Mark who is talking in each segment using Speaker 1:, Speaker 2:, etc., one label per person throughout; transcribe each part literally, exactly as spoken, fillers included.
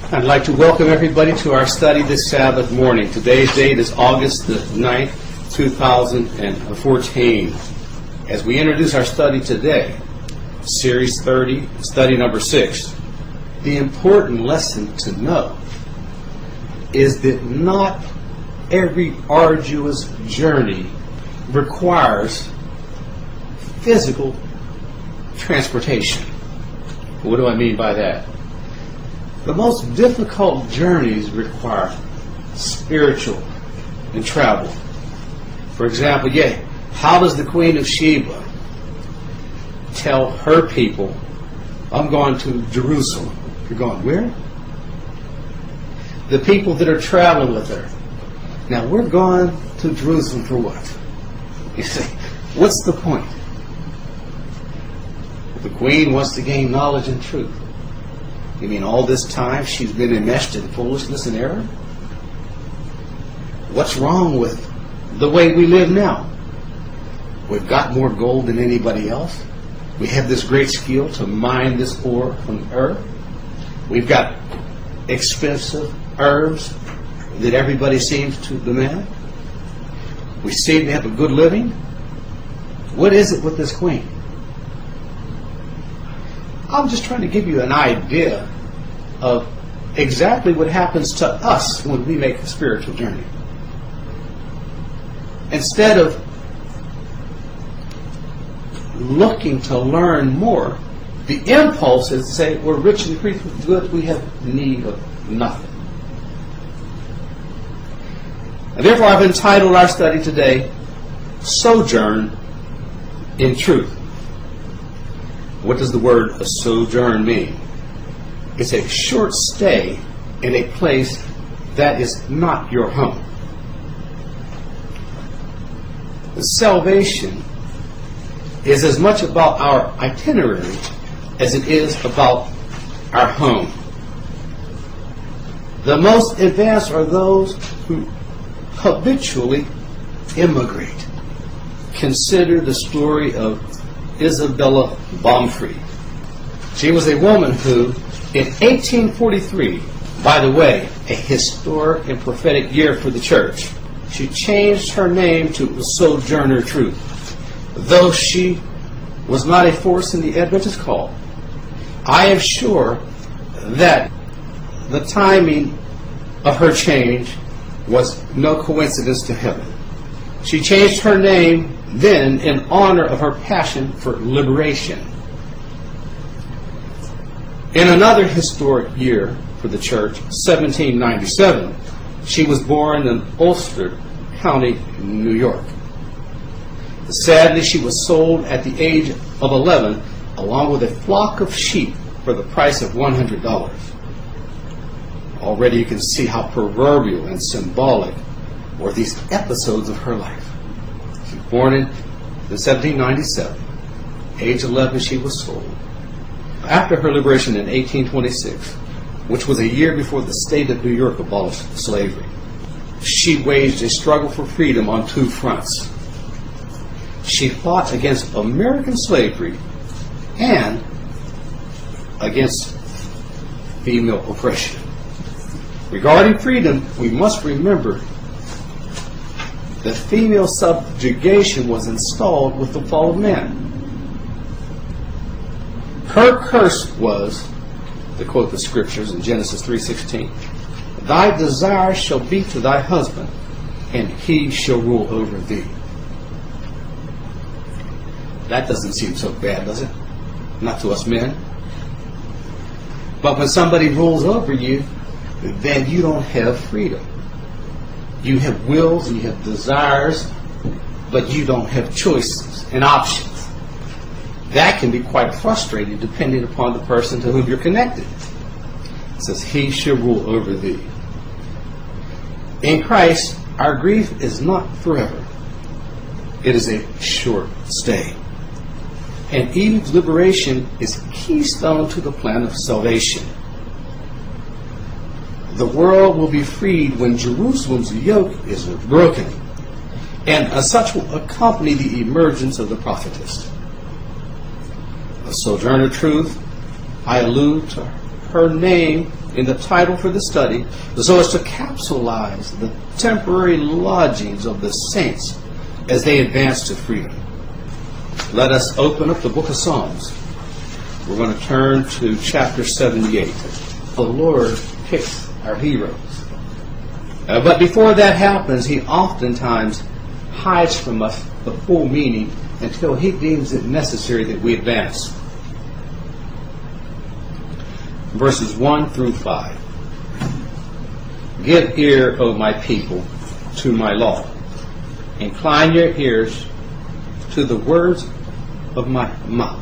Speaker 1: I'd like to welcome everybody to our study this Sabbath morning. Today's date is August the ninth, two thousand fourteen. As we introduce our study today, Series thirty, study number six, the important lesson to know is that not every arduous journey requires physical transportation. What do I mean by that? The most difficult journeys require spiritual and travel. For example, yeah, how does the Queen of Sheba tell her people, I'm going to Jerusalem? You're going, where? The people that are traveling with her. Now, we're going to Jerusalem for what? You say, what's the point? The Queen wants to gain knowledge and truth. You mean all this time she's been enmeshed in foolishness and error? What's wrong with the way we live now? We've got more gold than anybody else. We have this great skill to mine this ore from the earth. We've got expensive herbs that everybody seems to demand. We seem to have a good living. What is it with this queen? I'm just trying to give you an idea of exactly what happens to us when we make a spiritual journey. Instead of looking to learn more, the impulse is to say, we're rich and increased with good, we have need of nothing. And therefore I've entitled our study today, Sojourn in Truth. What does the word sojourn mean? It's a short stay in a place that is not your home. Salvation is as much about our itinerary as it is about our home. The most advanced are those who habitually immigrate. Consider the story of Isabella Baumfried. She was a woman who, in eighteen forty-three, by the way, a historic and prophetic year for the church, she changed her name to Sojourner Truth. Though she was not a force in the Adventist call, I am sure that the timing of her change was no coincidence to heaven. She changed her name then in honor of her passion for liberation. In another historic year for the church, seventeen ninety-seven, she was born in Ulster County, New York. Sadly, she was sold at the age of eleven along with a flock of sheep for the price of one hundred dollars. Already you can see how proverbial and symbolic were these episodes of her life. She was born in seventeen ninety-seven. Age eleven, she was sold. After her liberation in eighteen twenty-six, which was a year before the state of New York abolished slavery, she waged a struggle for freedom on two fronts. She fought against American slavery and against female oppression. Regarding freedom, we must remember that female subjugation was installed with the fall of man. Her curse was, to quote the scriptures in Genesis three sixteen, thy desire shall be to thy husband, and he shall rule over thee. That doesn't seem so bad, does it? Not to us men. But when somebody rules over you, then you don't have freedom. You have wills and you have desires, but you don't have choices and options. That can be quite frustrating depending upon the person to whom you're connected. It says, he shall rule over thee. In Christ, our grief is not forever. It is a short stay. And Eve's liberation is keystone to the plan of salvation. The world will be freed when Jerusalem's yoke is broken, and as such will accompany the emergence of the prophetess. A Sojourner Truth, I allude to her name in the title for the study so as to capsulize the temporary lodgings of the saints as they advance to freedom. Let us open up the book of Psalms. We're going to turn to chapter seventy-eight. The Lord picks our heroes. Uh, but before that happens, he oftentimes hides from us the full meaning until he deems it necessary that we advance. Verses one through five. Give ear, O my people, to my law. Incline your ears to the words of my mouth.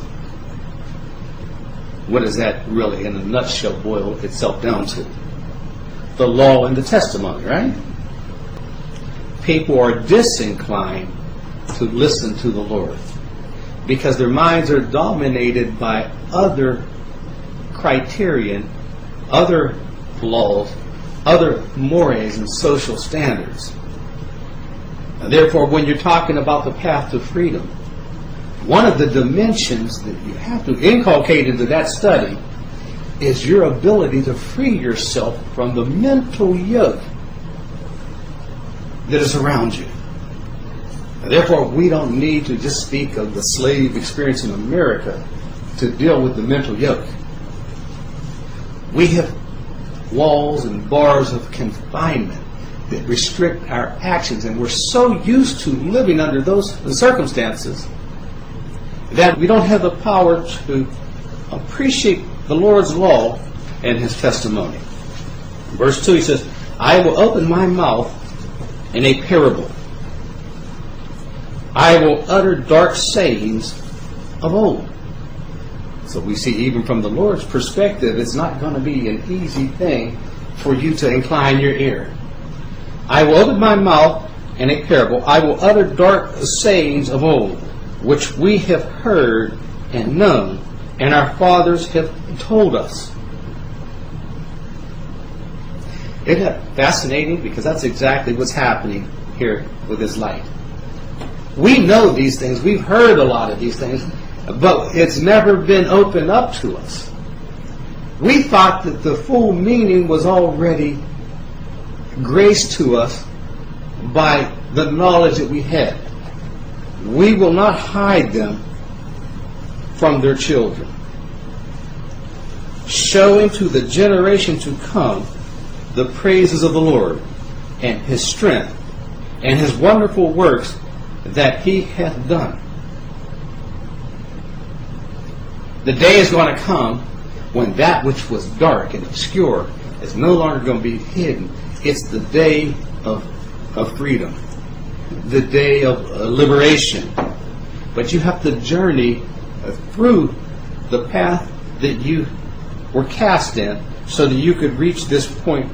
Speaker 1: What does that really, in a nutshell, boil itself down to? The law and the testimony, right? People are disinclined to listen to the Lord because their minds are dominated by other criterion, other laws, other mores and social standards. And therefore, when you're talking about the path to freedom, one of the dimensions that you have to inculcate into that study is your ability to free yourself from the mental yoke that is around you. And therefore, we don't need to just speak of the slave experience in America to deal with the mental yoke. We have walls and bars of confinement that restrict our actions, and we're so used to living under those circumstances that we don't have the power to appreciate the Lord's law and his testimony. Verse two, he says, I will open my mouth in a parable. I will utter dark sayings of old. So we see even from the Lord's perspective, it's not going to be an easy thing for you to incline your ear. I will open my mouth in a parable. I will utter dark sayings of old, which we have heard and known, and our fathers have told us. Isn't that fascinating? Because that's exactly what's happening here with this light. We know these things. We've heard a lot of these things, but it's never been opened up to us. We thought that the full meaning was already graced to us by the knowledge that we had. We will not hide them from their children, showing to the generation to come the praises of the Lord and his strength and his wonderful works that he hath done. The day is going to come when that which was dark and obscure is no longer going to be hidden. It's the day of, of freedom, the day of uh, liberation. But you have to journey uh, through the path that you were cast in so that you could reach this point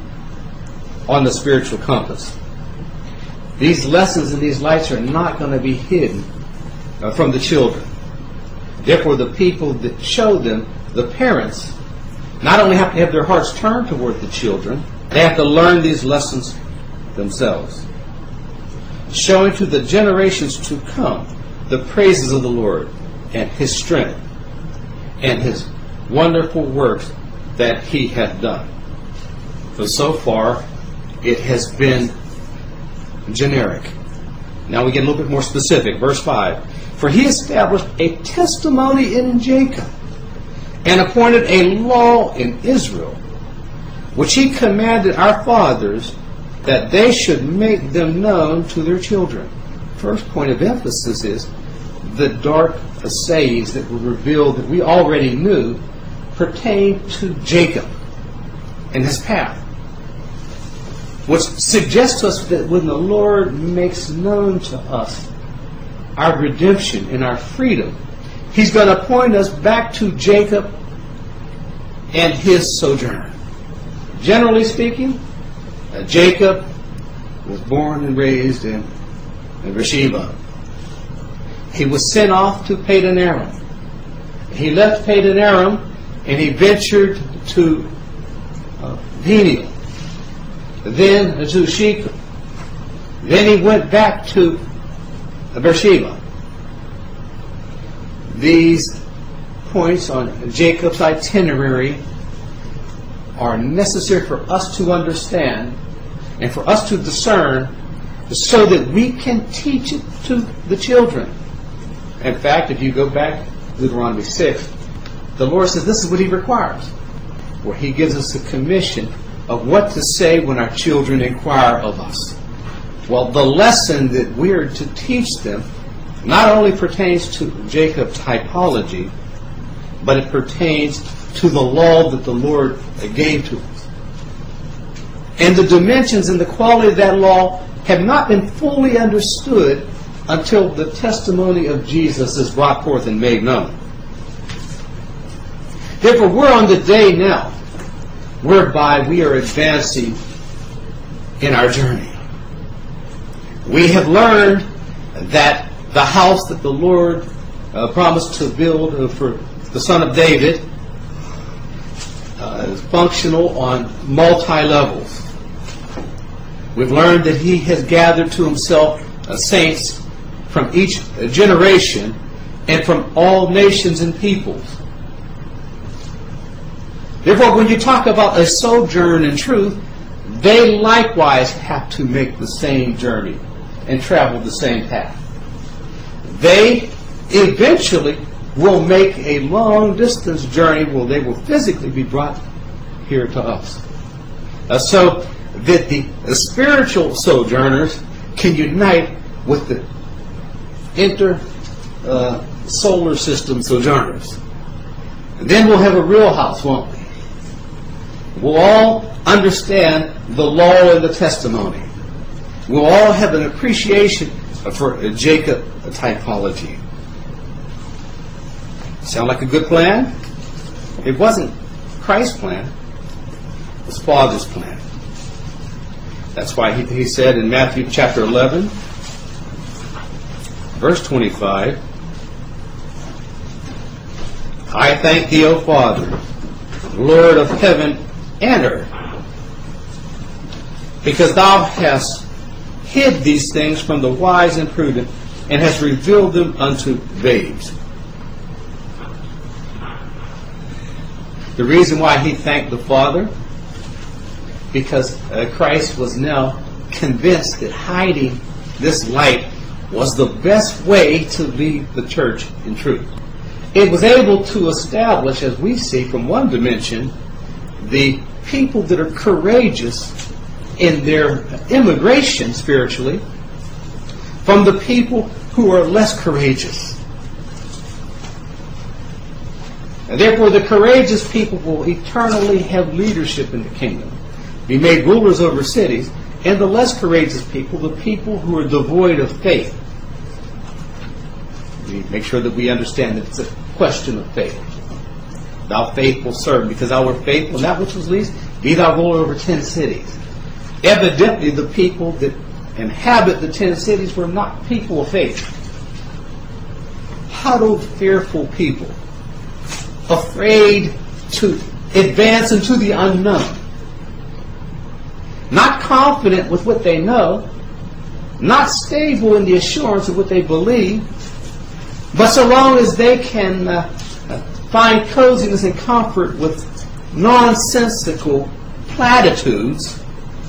Speaker 1: on the spiritual compass. These lessons and these lights are not going to be hidden uh, from the children. Therefore, the people that show them, the parents, not only have to have their hearts turned toward the children, they have to learn these lessons themselves. Showing to the generations to come the praises of the Lord and his strength and his wonderful works that he hath done. For so far, it has been generic. Now we get a little bit more specific. Verse five. For he established a testimony in Jacob and appointed a law in Israel, which he commanded our fathers that they should make them known to their children. First point of emphasis is the dark sayings that were revealed that we already knew pertain to Jacob and his path, which suggests to us that when the Lord makes known to us our redemption and our freedom, he's going to point us back to Jacob and his sojourn. Generally speaking, uh, Jacob was born and raised in, in Beersheba. He was sent off to Padan Aram. He left Padan Aram and he ventured to uh, Peniel, then to Shechem. Then he went back to Beersheba. These points on Jacob's itinerary are necessary for us to understand and for us to discern so that we can teach it to the children. In fact, if you go back to Deuteronomy six, the Lord says this is what He requires, where He gives us a commission of what to say when our children inquire of us. Well, the lesson that we're to teach them not only pertains to Jacob's typology, but it pertains to the law that the Lord gave to us. And the dimensions and the quality of that law have not been fully understood until the testimony of Jesus is brought forth and made known. Therefore, we're on the day now whereby we are advancing in our journey. We have learned that the house that the Lord uh, promised to build uh, for the son of David uh, is functional on multi-levels. We've learned that He has gathered to Himself uh, saints from each uh, generation and from all nations and peoples. Therefore, when you talk about a sojourn in truth, they likewise have to make the same journey and travel the same path. They eventually will make a long distance journey where they will physically be brought here to us. Uh, so that the, the spiritual sojourners can unite with the inter uh, solar system sojourners. And then we'll have a real house, won't we? We'll all understand the law and the testimony. We'll all have an appreciation for Jacob typology. Sound like a good plan? It wasn't Christ's plan. It was Father's plan. That's why he, he said in Matthew chapter eleven, verse twenty-five, I thank Thee, O Father, Lord of heaven and earth, because Thou hast hid these things from the wise and prudent, and hast revealed them unto babes. The reason why he thanked the Father, because uh, Christ was now convinced that hiding this light was the best way to lead the church in truth. It was able to establish, as we see from one dimension, the people that are courageous in their immigration spiritually from the people who are less courageous. And therefore, the courageous people will eternally have leadership in the kingdom, be made rulers over cities, and the less courageous people, the people who are devoid of faith. We make sure that we understand that it's a question of faith. Thou faithful servant, because thou wert faithful in that which was least, be thou ruler over ten cities. Evidently, the people that inhabit the ten cities were not people of faith. Huddled, fearful people, afraid to advance into the unknown, not confident with what they know, not stable in the assurance of what they believe, but so long as they can uh, find coziness and comfort with nonsensical platitudes,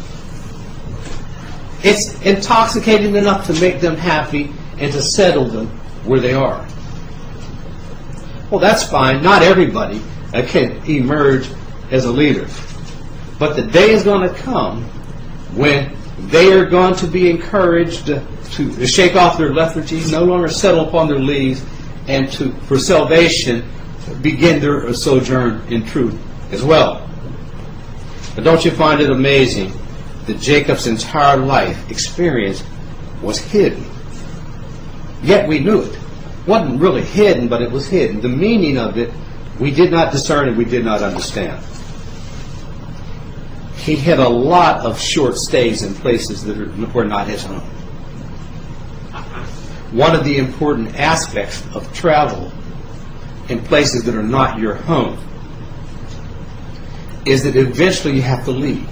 Speaker 1: it's intoxicating enough to make them happy and to settle them where they are. Well, that's fine. Not everybody uh, can emerge as a leader. But the day is going to come when they are going to be encouraged to, to shake off their lethargy, no longer settle upon their leaves, and to, for salvation, begin their sojourn in truth as well. But don't you find it amazing that Jacob's entire life experience was hidden? Yet we knew it. It wasn't really hidden, but it was hidden. The meaning of it, we did not discern and we did not understand. He had a lot of short stays in places that were not his home. One of the important aspects of travel in places that are not your home is that eventually you have to leave.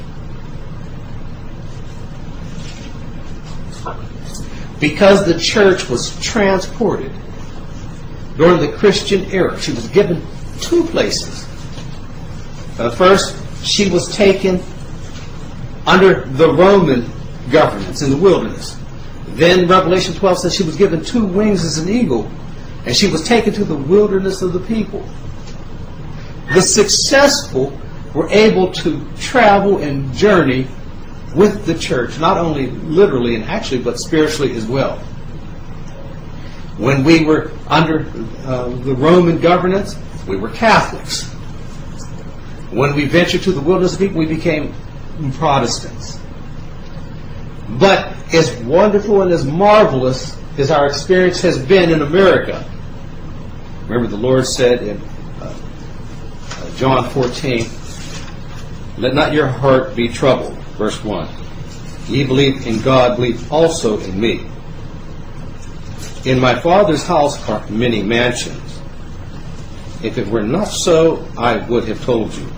Speaker 1: Because the church was transported during the Christian era, she was given two places. Uh, first, she was taken under the Roman governance in the wilderness. Then Revelation twelve says she was given two wings as an eagle, and she was taken to the wilderness of the people. The successful were able to travel and journey with the church, not only literally and actually, but spiritually as well. When we were under uh, the Roman governance, we were Catholics. When we ventured to the wilderness of people, we became Protestants. But as wonderful and as marvelous as our experience has been in America, remember the Lord said in uh, uh, John fourteen, let not your heart be troubled. Verse one. Ye believe in God, believe also in me. In my Father's house are many mansions. If it were not so, I would have told you.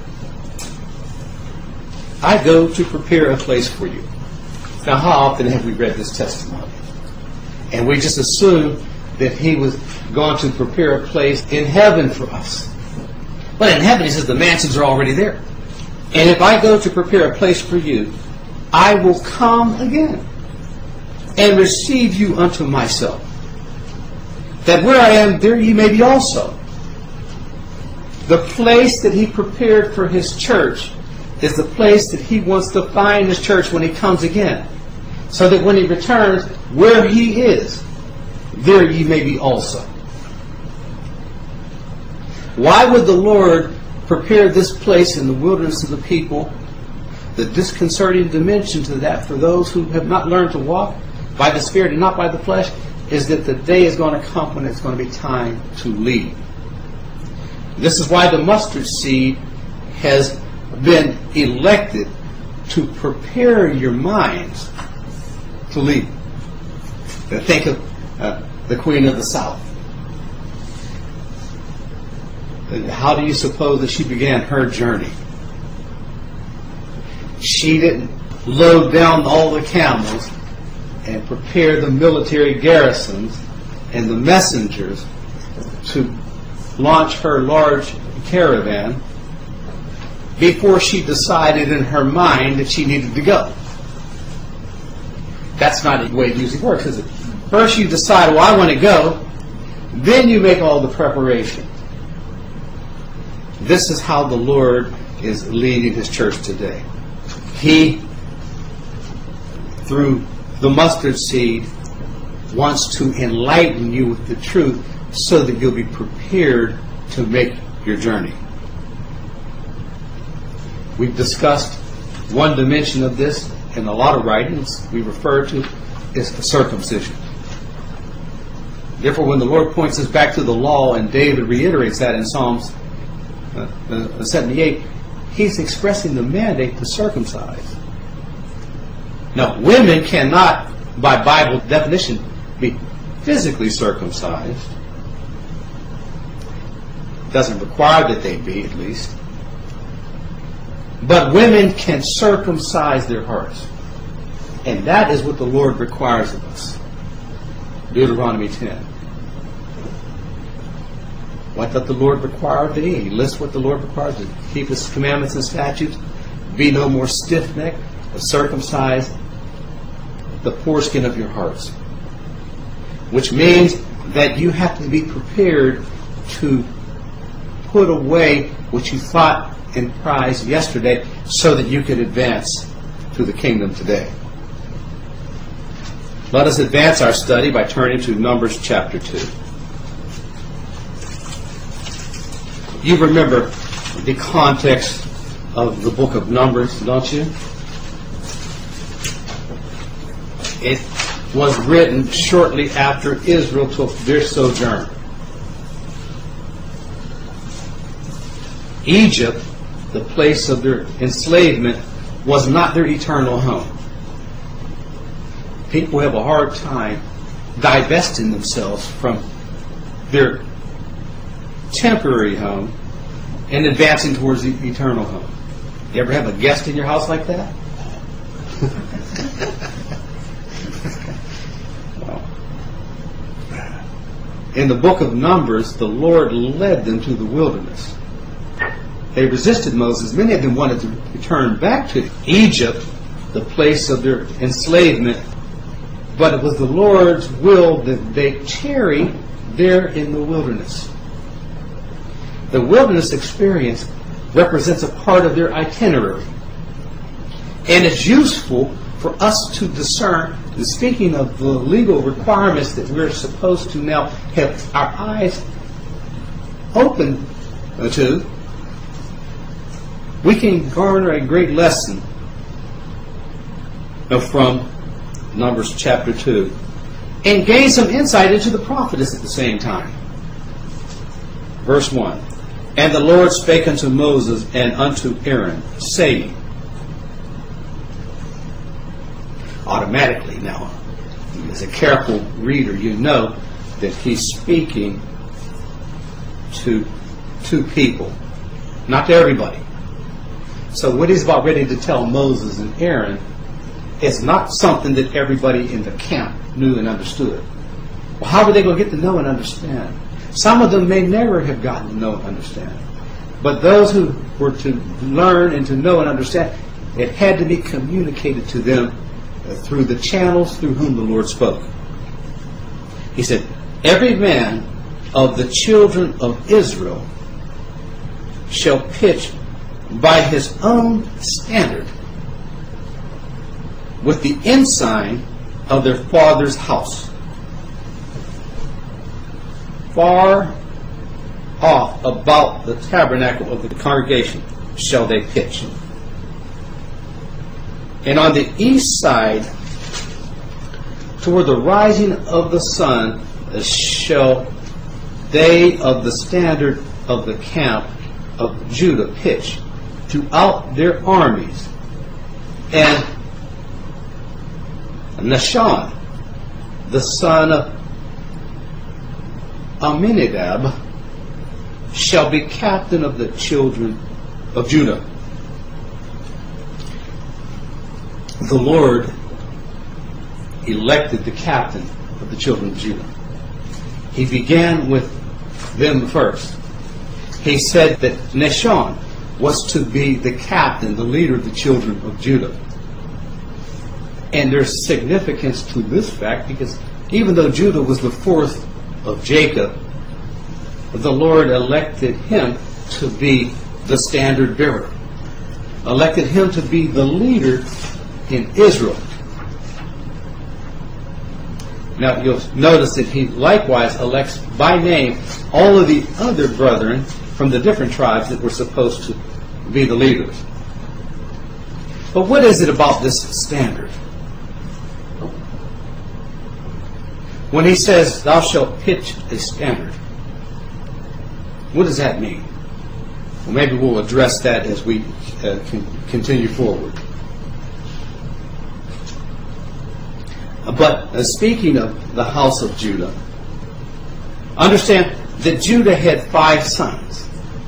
Speaker 1: I go to prepare a place for you. Now, how often have we read this testimony? And we just assume that he was going to prepare a place in heaven for us. But in heaven, he says the mansions are already there. And if I go to prepare a place for you, I will come again and receive you unto myself, that where I am, there ye may be also. The place that he prepared for his church is the place that he wants to find his church when he comes again, so that when he returns, where he is, there ye may be also. Why would the Lord prepare this place in the wilderness of the people? The disconcerting dimension to that for those who have not learned to walk by the Spirit and not by the flesh is that the day is going to come when it's going to be time to leave. This is why the mustard seed has been elected to prepare your minds to leave. Now think of uh, the Queen of the South. How do you suppose that she began her journey? She didn't load down all the camels and prepare the military garrisons and the messengers to launch her large caravan before she decided in her mind that she needed to go. That's not the way it usually works, is it? First you decide, well, I want to go, then you make all the preparation. This is how the Lord is leading his church today. He, through the mustard seed, wants to enlighten you with the truth so that you'll be prepared to make your journey. We've discussed one dimension of this in a lot of writings. We refer to is circumcision. Therefore, when the Lord points us back to the law, and David reiterates that in Psalms uh, uh, seventy-eight, he's expressing the mandate to circumcise. Now, women cannot, by Bible definition, be physically circumcised. Doesn't require that they be, at least. But women can circumcise their hearts. And that is what the Lord requires of us. Deuteronomy ten. What doth the Lord require of thee? He lists what the Lord requires of thee. Keep his commandments and statutes. Be no more stiff-necked, but circumcise the foreskin of your hearts. Which means that you have to be prepared to put away what you thought and prized yesterday so that you could advance to the kingdom today. Let us advance our study by turning to Numbers chapter two. You remember the context of the book of Numbers, don't you? It was written shortly after Israel took their sojourn. Egypt, the place of their enslavement, was not their eternal home. People have a hard time divesting themselves from their temporary home and advancing towards the eternal home. You ever have a guest in your house like that? Well, in the book of Numbers, the Lord led them to the wilderness. they resisted Moses. Many of them wanted to return back to Egypt, the place of their enslavement. But it was the Lord's will that they tarry there in the wilderness. The wilderness experience represents a part of their itinerary. And it's useful for us to discern, and speaking of the legal requirements that we're supposed to now have our eyes open to, we can garner a great lesson from Numbers chapter two and gain some insight into the prophetess at the same time. Verse one, and the Lord spake unto Moses and unto Aaron, saying, automatically now, as a careful reader, you know that he's speaking to two people, not to everybody. So what he's about ready to tell Moses and Aaron is not something that everybody in the camp knew and understood. Well, how were they going to get to know and understand? Some of them may never have gotten to know and understand. But those who were to learn and to know and understand, it had to be communicated to them through the channels through whom the Lord spoke. He said, every man of the children of Israel shall pitch by his own standard with the ensign of their father's house. Far off about the tabernacle of the congregation shall they pitch. And on the east side, toward the rising of the sun, shall they of the standard of the camp of Judah pitch throughout their armies. And Nahshon, the son of Amminadab, shall be captain of the children of Judah. The Lord elected the captain of the children of Judah. He began with them first. He said that Nahshon was to be the captain, the leader of the children of Judah. And there's significance to this fact because even though Judah was the fourth of Jacob, the Lord elected him to be the standard bearer, elected him to be the leader in Israel. Now you'll notice that he likewise elects by name all of the other brethren from the different tribes that were supposed to be the leaders. But what is it about this standard? When he says, thou shalt pitch a standard, what does that mean? Well, maybe we'll address that as we uh, can continue forward. But uh, speaking of the house of Judah, understand that Judah had five sons,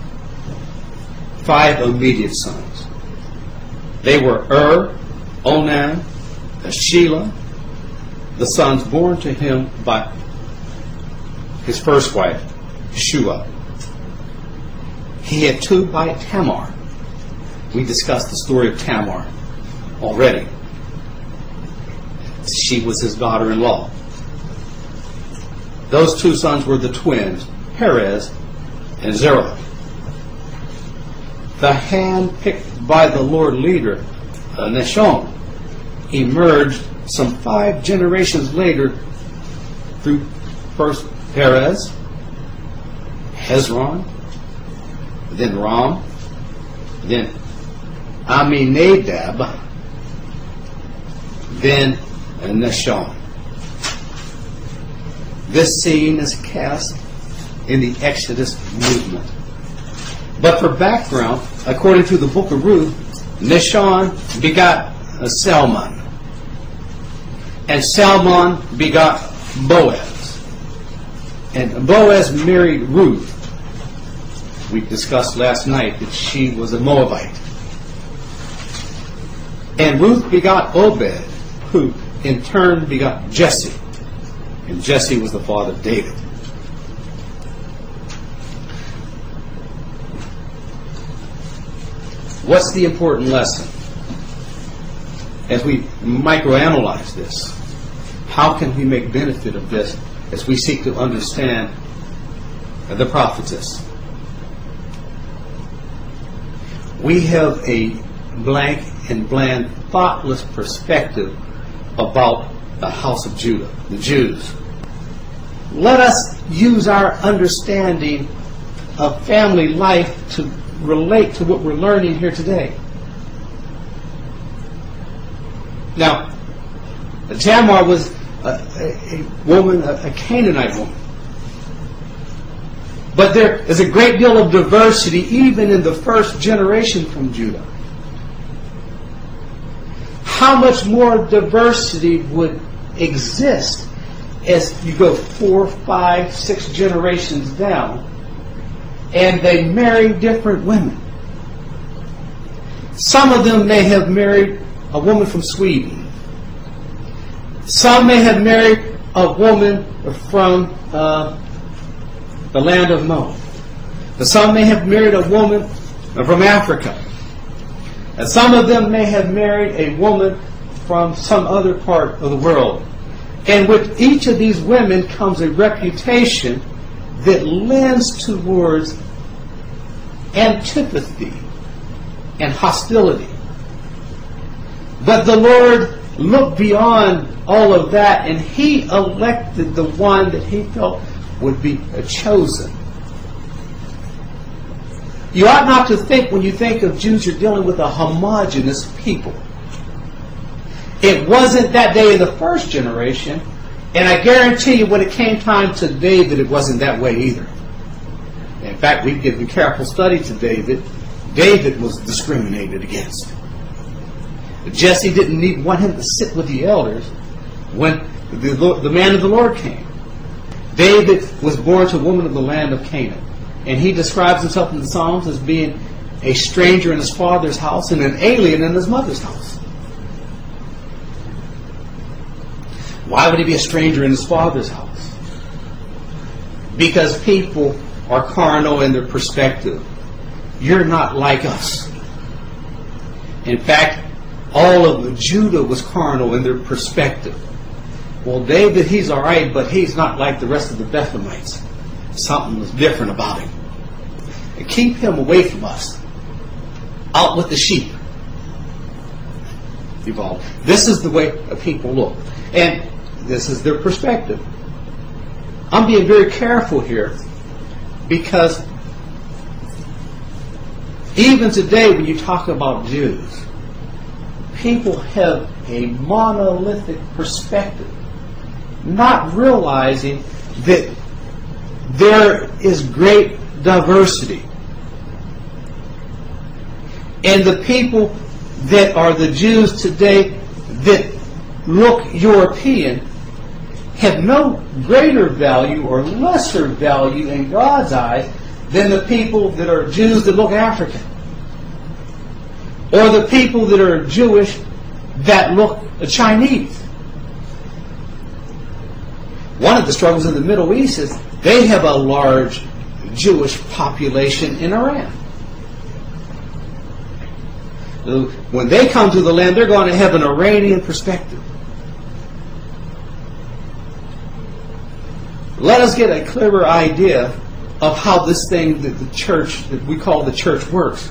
Speaker 1: five immediate sons. They were Ur, Onan, Shelah, the sons born to him by his first wife, Shua. He had two by Tamar. We discussed the story of Tamar already. She was his daughter-in-law. Those two sons were the twins, Perez and Zerah. The hand picked by the Lord leader, uh, Nahshon, emerged some five generations later through first Perez, Hezron, then Ram, then Amminadab, then Nahshon. This scene is cast in the Exodus movement. But for background, according to the book of Ruth, Nahshon begot Salmon. And Salmon begot Boaz. And Boaz married Ruth. We discussed last night that she was a Moabite. And Ruth begot Obed, who in turn begot Jesse. And Jesse was the father of David. What's the important lesson? As we microanalyze this, how can we make benefit of this as we seek to understand the prophetess? We have a blank and bland, thoughtless perspective about the house of Judah, the Jews. Let us use our understanding of family life to relate to what we're learning here today. Now, Tamar was a, a, a woman, a, a Canaanite woman. But there is a great deal of diversity even in the first generation from Judah. How much more diversity would exist as you go four, five, six generations down and they marry different women? Some of them may have married a woman from Sweden. Some may have married a woman from uh, the land of Moab. Some may have married a woman from Africa. And some of them may have married a woman from some other part of the world. And with each of these women comes a reputation that lends towards antipathy and hostility. But the Lord looked beyond all of that, and He elected the one that He felt would be chosen. You ought not to think when you think of Jews you're dealing with a homogeneous people. It wasn't that day in the first generation, and I guarantee you when it came time to David it wasn't that way either. In fact, we've given careful study to David. David was discriminated against. Jesse didn't even want him to sit with the elders when the, the man of the Lord came. David was born to a woman of the land of Canaan. And he describes himself in the Psalms as being a stranger in his father's house and an alien in his mother's house. Why would he be a stranger in his father's house? Because people are carnal in their perspective. You're not like us. In fact, all of Judah was carnal in their perspective. Well, David, he's all right, but he's not like the rest of the Bethlehemites. Something was different about him. And keep him away from us. Out with the sheep. Evolved. This is the way people look. And this is their perspective. I'm being very careful here because even today when you talk about Jews, people have a monolithic perspective, not realizing that there is great diversity. And the people that are the Jews today that look European have no greater value or lesser value in God's eyes than the people that are Jews that look African. Or the people that are Jewish that look Chinese. One of the struggles in the Middle East is they have a large Jewish population in Iran. When they come to the land, they're going to have an Iranian perspective. Let us get a clearer idea of how this thing that the church, that we call the church, works.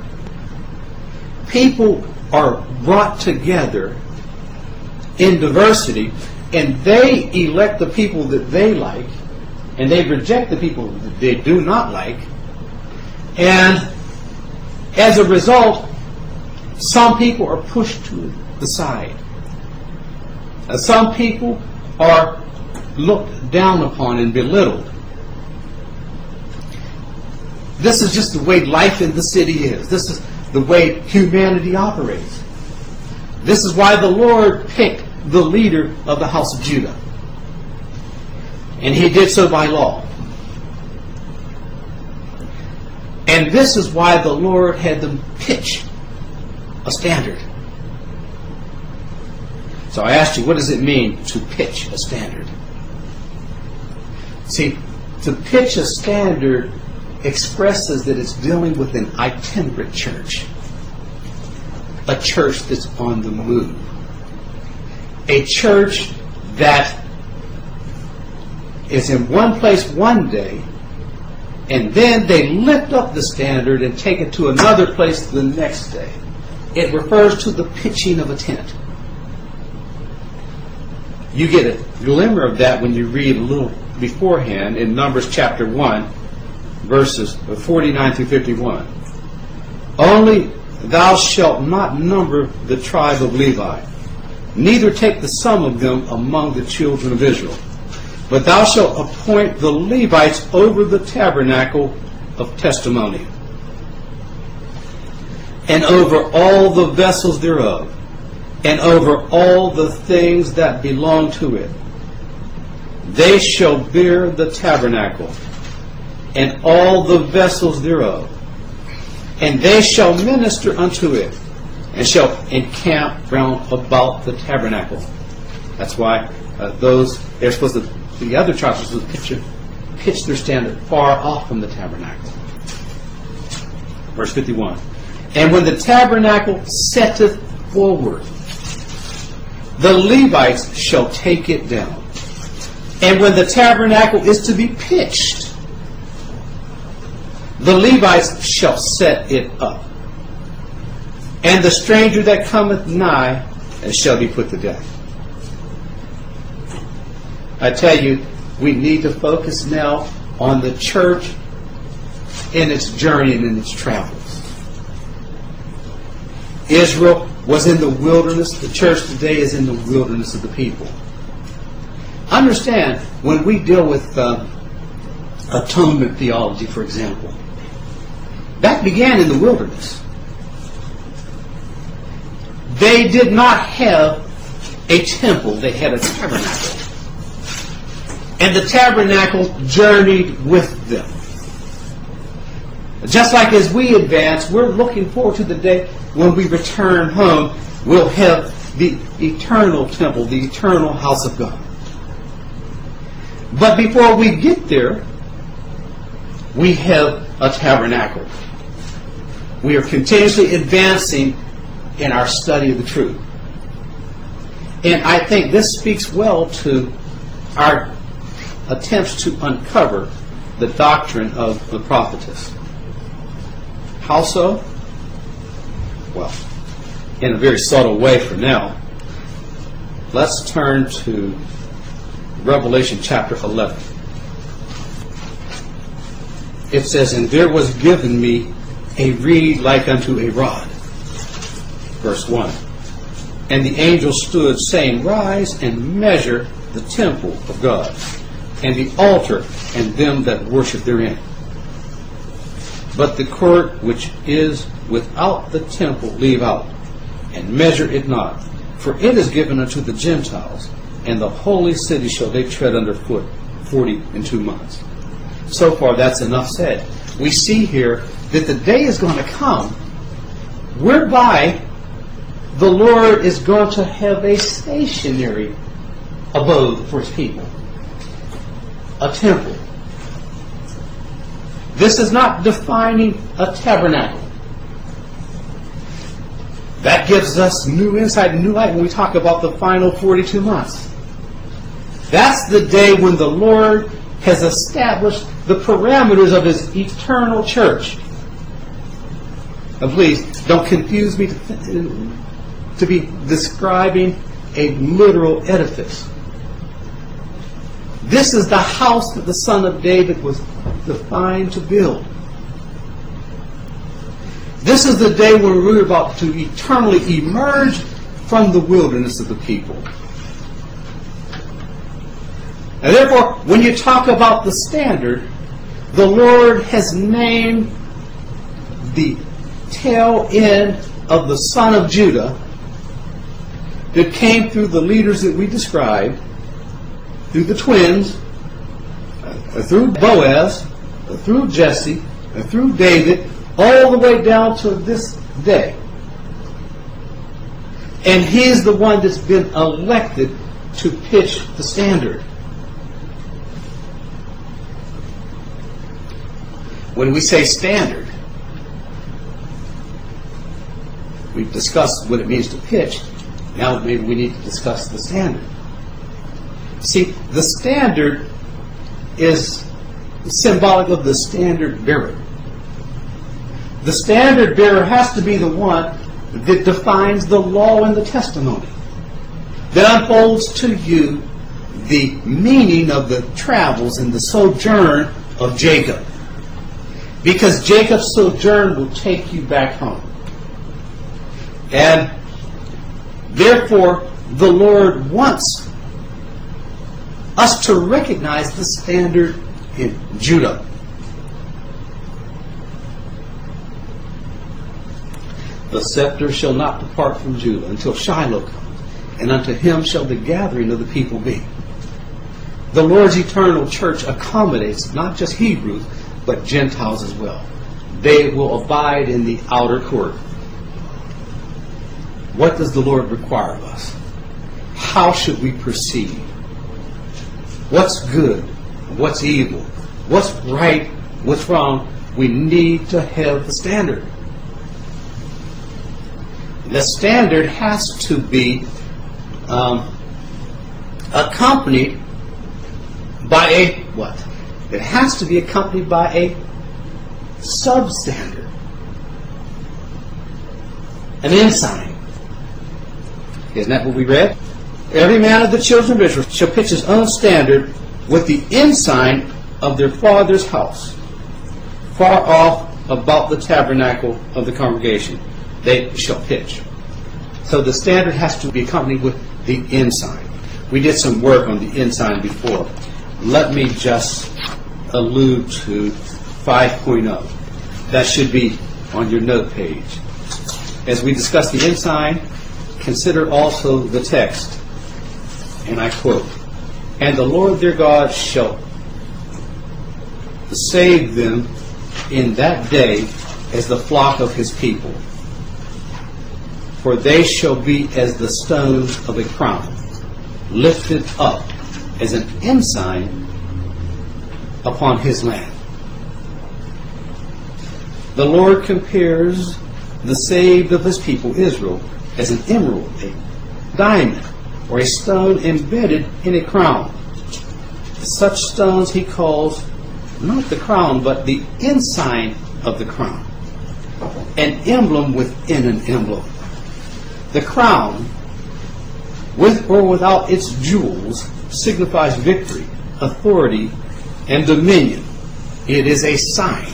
Speaker 1: People are brought together in diversity, and they elect the people that they like, and they reject the people that they do not like. And as a result, some people are pushed to the side. And some people are looked down upon and belittled. This is just the way life in the city is. This is the way humanity operates. This is why the Lord picked the leader of the house of Judah. And He did so by law. And this is why the Lord had them pitch a standard. So I asked you, what does it mean to pitch a standard? See, to pitch a standard expresses that it's dealing with an itinerant church. a church that's on the move. A church that is in one place one day, and then they lift up the standard and take it to another place the next day. It refers to the pitching of a tent. You get a glimmer of that when you read a little beforehand in Numbers chapter one, verses forty-nine through fifty-one. Only thou shalt not number the tribe of Levi, neither take the sum of them among the children of Israel. But thou shalt appoint the Levites over the tabernacle of testimony, and over all the vessels thereof, and over all the things that belong to it. They shall bear the tabernacle, and all the vessels thereof, and they shall minister unto it, and shall encamp round about the tabernacle. That's why uh, those, they're supposed to, the other tribes are supposed to pitch, pitch their standard far off from the tabernacle. Verse fifty-one. And when the tabernacle setteth forward, the Levites shall take it down. And when the tabernacle is to be pitched, the Levites shall set it up. And the stranger that cometh nigh shall be put to death. I tell you, we need to focus now on the church in its journey and in its travels. Israel was in the wilderness. The church today is in the wilderness of the people. Understand, when we deal with uh, atonement theology, for example, that began in the wilderness. They did not have a temple. They had a tabernacle. And the tabernacle journeyed with them. Just like as we advance, we're looking forward to the day when we return home, we'll have the eternal temple, the eternal house of God. But before we get there, we have a tabernacle. We are continuously advancing in our study of the truth. And I think this speaks well to our attempts to uncover the doctrine of the prophetess. How so? Well, in a very subtle way for now. Let's turn to Revelation chapter eleven. It says, and there was given me a reed like unto a rod. Verse one. And the angel stood, saying, rise and measure the temple of God, and the altar, and them that worship therein. But the court which is without the temple leave out, and measure it not, for it is given unto the Gentiles, and the holy city shall they tread under foot forty and two months. So far, that's enough said. We see here that the day is going to come whereby the Lord is going to have a stationary abode for his people, a temple. This is not defining a tabernacle. That gives us new insight and new light when we talk about the final forty-two months. That's the day when the Lord has established the parameters of his eternal church. And please, don't confuse me to, to be describing a literal edifice. This is the house that the Son of David was defined to build. This is the day when we're about to eternally emerge from the wilderness of the people. And therefore, when you talk about the standard, the Lord has named the tail end of the Son of Judah that came through the leaders that we described, through the twins, uh, through Boaz, uh, through Jesse, uh, through David, all the way down to this day. And he's the one that's been elected to pitch the standard. When we say standard, we've discussed what it means to pitch. Now maybe we need to discuss the standard. See, the standard is symbolic of the standard bearer. The standard bearer has to be the one that defines the law and the testimony, that unfolds to you the meaning of the travels and the sojourn of Jacob. Because Jacob's sojourn will take you back home. And therefore, the Lord wants us to recognize the standard in Judah. The scepter shall not depart from Judah until Shiloh comes, and unto him shall the gathering of the people be. The Lord's eternal church accommodates not just Hebrews, but Gentiles as well. They will abide in the outer court. What does the Lord require of us? How should we proceed? What's good? What's evil? What's right? What's wrong? We need to have the standard. The standard has to be um, accompanied by a what? It has to be accompanied by a substandard, an ensign. Isn't that what we read? Every man of the children of Israel shall pitch his own standard with the ensign of their father's house, far off about the tabernacle of the congregation. They shall pitch. So the standard has to be accompanied with the ensign. We did some work on the ensign before. Let me just allude to five point oh. That should be on your note page. As we discuss the ensign, consider also the text. And I quote, "And the Lord their God shall save them in that day as the flock of his people. For they shall be as the stones of a crown, lifted up as an ensign upon his land." The Lord compares the saved of his people, Israel, as an emerald, a diamond, or a stone embedded in a crown. Such stones he calls not the crown, but the ensign of the crown, an emblem within an emblem. The crown, with or without its jewels, signifies victory, authority, and dominion. It is a sign.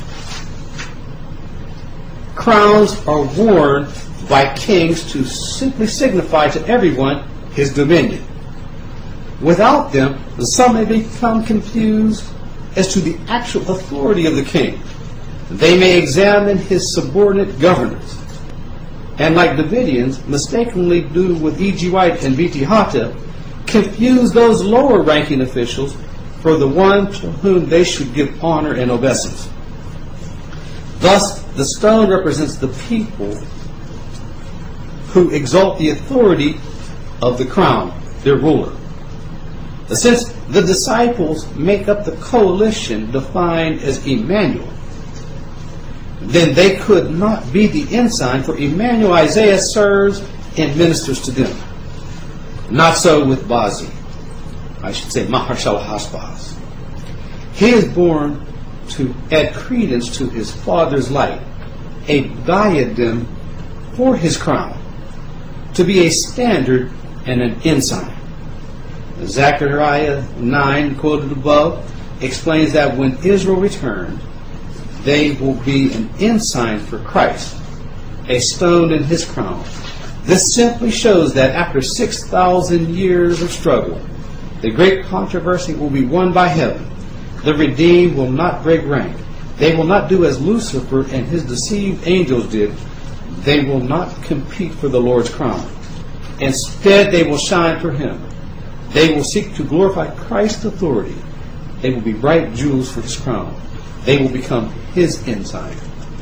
Speaker 1: Crowns are worn by kings to simply signify to everyone his dominion. Without them, some may become confused as to the actual authority of the king. They may examine his subordinate governors, and like Davidians mistakenly do with E G White and B T Hata, confuse those lower ranking officials for the one to whom they should give honor and obeisance. Thus, the stone represents the people who exalt the authority of the crown, their ruler. Since the disciples make up the coalition defined as Emmanuel, then they could not be the ensign, for Emmanuel, Isaiah, serves and ministers to them. Not so with Bazi. I should say Maharshal Hashbaz. He is born to add credence to his father's light, a diadem for his crown, to be a standard and an ensign. Zechariah nine, quoted above, explains that when Israel returned, they will be an ensign for Christ, a stone in his crown. This simply shows that after six thousand years of struggle, the great controversy will be won by heaven. The redeemed will not break rank. They will not do as Lucifer and his deceived angels did. They will not compete for the Lord's crown. Instead, they will shine for him. They will seek to glorify Christ's authority. They will be bright jewels for his crown. They will become his ensign.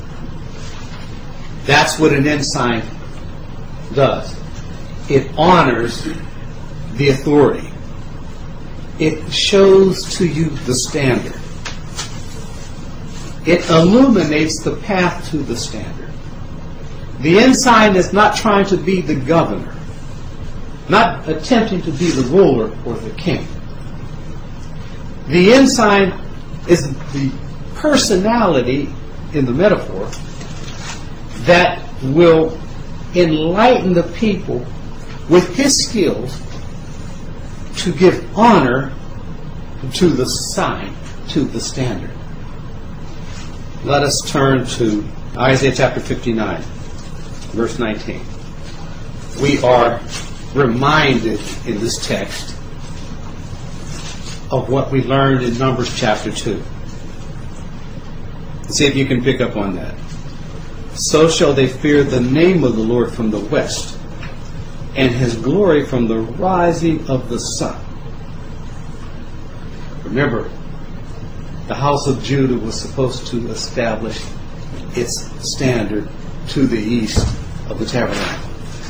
Speaker 1: That's what an ensign does. It honors the authority. It shows to you the standard. It illuminates the path to the standard. The ensign is not trying to be the governor, not attempting to be the ruler or the king. The ensign is the personality, in the metaphor, that will enlighten the people with his skills to give honor to the sign, to the standard. Let us turn to Isaiah chapter fifty-nine, verse nineteen. We are reminded in this text of what we learned in Numbers chapter two. See if you can pick up on that. So shall they fear the name of the Lord from the west, and his glory from the rising of the sun. Remember, the house of Judah was supposed to establish its standard to the east of the tabernacle.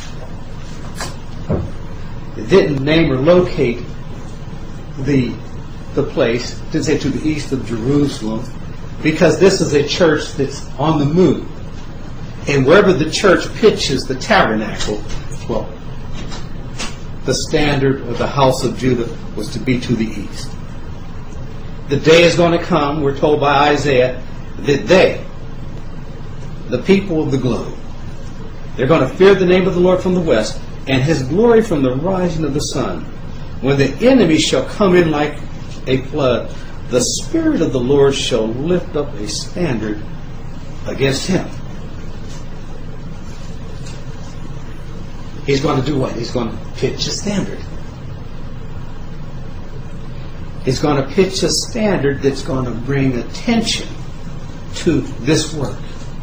Speaker 1: It didn't name or locate the, the place, it didn't say to the east of Jerusalem, because this is a church that's on the move. And wherever the church pitches the tabernacle, well, the standard of the house of Judah was to be to the east. The day is going to come, we're told by Isaiah, that they, the people of the globe, they're going to fear the name of the Lord from the west, and his glory from the rising of the sun. When the enemy shall come in like a flood, the Spirit of the Lord shall lift up a standard against him. He's going to do what? He's going to pitch a standard. He's going to pitch a standard that's going to bring attention to this work.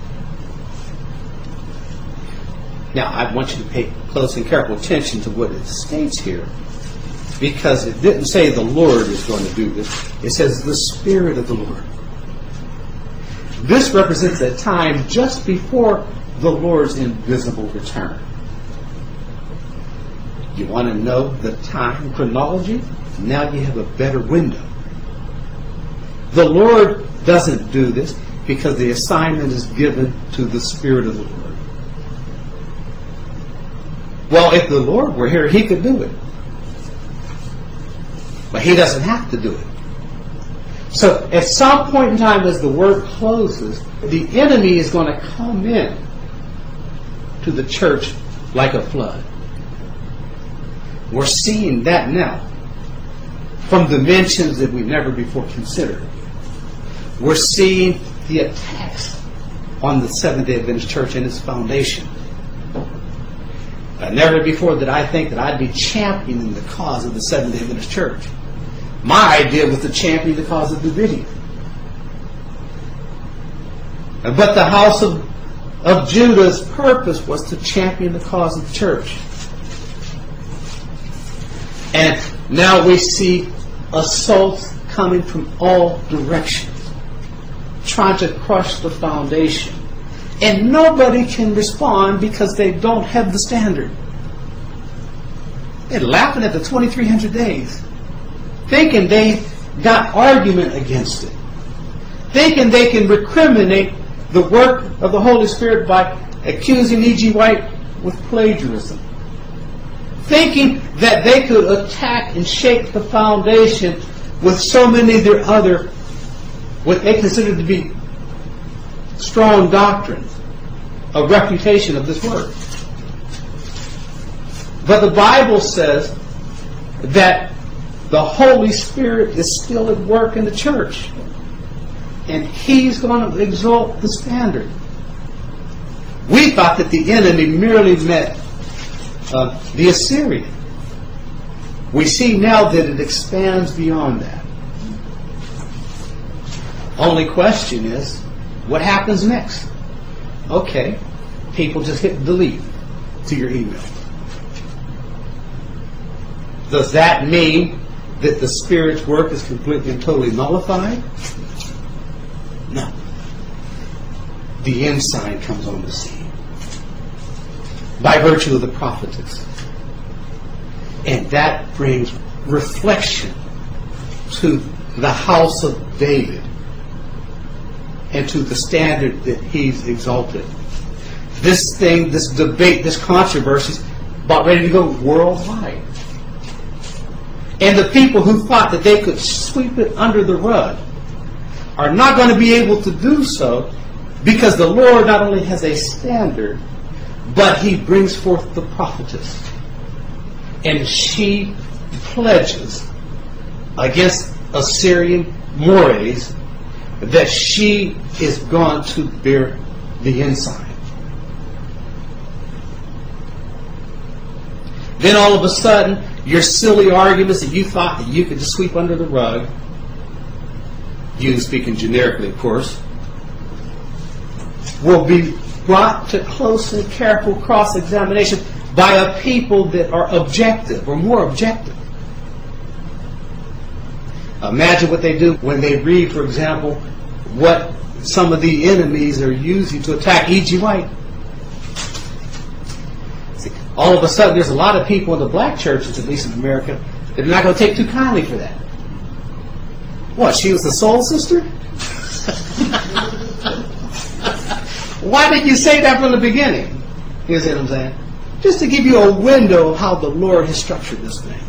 Speaker 1: Now, I want you to pay close and careful attention to what it states here, because it didn't say the Lord is going to do this. It says the Spirit of the Lord. This represents a time just before the Lord's invisible return. You want to know the time chronology? Now you have a better window. The Lord doesn't do this because the assignment is given to the Spirit of the Lord. Well, if the Lord were here, he could do it. But he doesn't have to do it. So at some point in time as the word closes, the enemy is going to come in to the church like a flood. We're seeing that now from dimensions that we've never before considered. We're seeing the attacks on the Seventh-day Adventist Church and its foundation. Uh, never before did I think that I'd be championing the cause of the Seventh-day Adventist Church. My idea was to champion the cause of Davidian. Uh, but the house of, of Judah's purpose was to champion the cause of the church. And now we see assaults coming from all directions, trying to crush the foundation. And nobody can respond because they don't have the standard. They're laughing at the twenty-three hundred days, thinking they got argument against it, thinking they can recriminate the work of the Holy Spirit by accusing E G White with plagiarism, thinking that they could attack and shake the foundation with so many of their other, what they consider to be strong doctrines, a refutation of this word. But the Bible says that the Holy Spirit is still at work in the church, and he's going to exalt the standard. We thought that the enemy merely met uh, the Assyrian. We see now that it expands beyond that. Only question is, what happens next? Okay, people just hit delete to your email. Does that mean that the Spirit's work is completely and totally nullified? No. The ensign comes on the scene by virtue of the prophetess. And that brings reflection to the house of David and to the standard that he's exalted. this thing, this debate, this controversy is about ready to go worldwide. And the people who thought that they could sweep it under the rug are not going to be able to do so, because the Lord not only has a standard, but He brings forth the prophetess. And she pledges against Assyrian mores that she is going to bear the ensign. Then all of a sudden, your silly arguments that you thought that you could just sweep under the rug, you speaking generically, of course, will be brought to close and careful cross-examination by a people that are objective, or more objective. Imagine what they do when they read, for example, what some of the enemies are using to attack E G White. See, all of a sudden, there's a lot of people in the black churches, at least in America, that are not going to take too kindly for that. What, she was the soul sister? Why didn't you say that from the beginning? You see what I'm saying? Just to give you a window of how the Lord has structured this thing.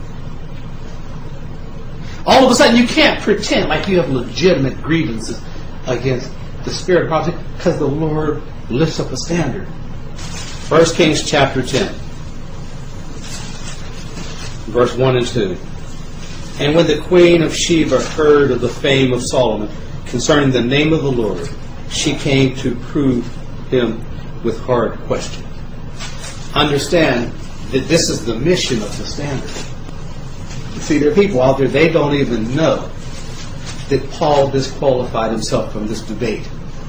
Speaker 1: All of a sudden, you can't pretend like you have legitimate grievances against the spirit of prophecy, because the Lord lifts up a standard. First Kings chapter ten, verse one and two. And when the queen of Sheba heard of the fame of Solomon concerning the name of the Lord, she came to prove him with hard questions. Understand that this is the mission of the standard. See, there are people out there, they don't even know that Paul disqualified himself from this debate.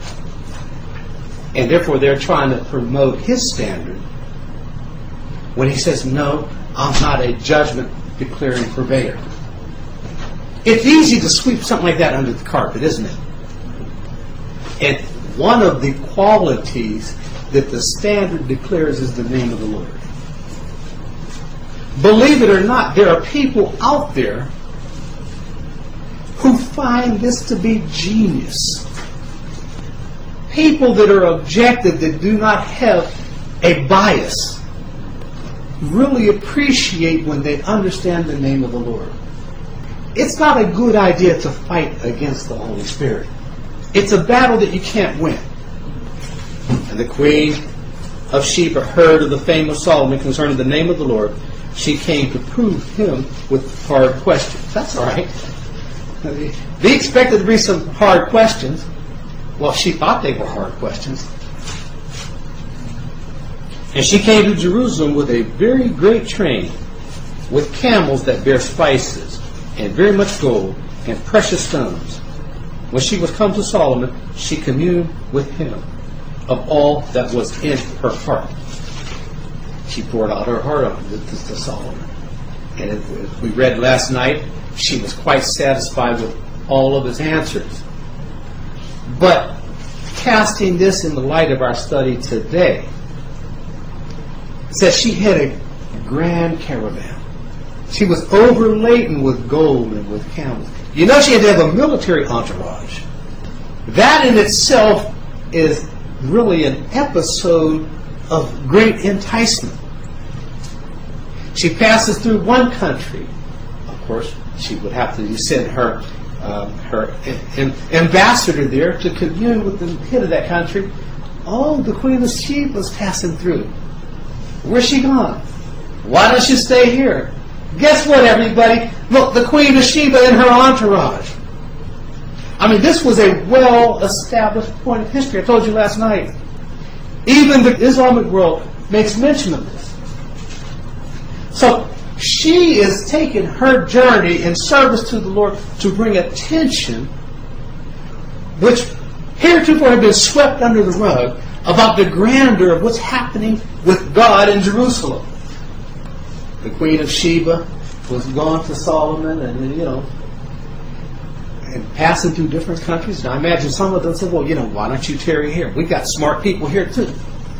Speaker 1: And therefore they're trying to promote his standard when he says, no, I'm not a judgment declaring purveyor. It's easy to sweep something like that under the carpet, isn't it? And one of the qualities that the standard declares is the name of the Lord. Believe it or not, there are people out there who find this to be genius. People that are objective, that do not have a bias, really appreciate when they understand the name of the Lord. It's not a good idea to fight against the Holy Spirit. It's a battle that you can't win. And the queen of Sheba heard of the fame of Solomon concerning the name of the Lord. She came to prove him with hard questions. That's all right. They expected to be some hard questions. Well, she thought they were hard questions. And she came to Jerusalem with a very great train, with camels that bear spices, and very much gold, and precious stones. When she was come to Solomon, she communed with him of all that was in her heart. She poured out her heart on to, to Solomon. And as we read last night, she was quite satisfied with all of his answers. But casting this in the light of our study today, it says she had a grand caravan. She was overladen with gold and with camels. You know, she had to have a military entourage. That in itself is really an episode of great enticement. She passes through one country. Of course, she would have to send her um, her an ambassador there to commune with the head of that country. Oh, the Queen of Sheba was passing through. Where's she gone? Why don't she stay here? Guess what, everybody? Look, the Queen of Sheba and her entourage. I mean, this was a well-established point of history. I told you last night. Even the Islamic world makes mention of this. So she is taking her journey in service to the Lord to bring attention, which heretofore had been swept under the rug, about the grandeur of what's happening with God in Jerusalem. The Queen of Sheba was gone to Solomon, and you know, and passing through different countries. Now I imagine some of them said, well, you know, why don't you tarry here? We've got smart people here too.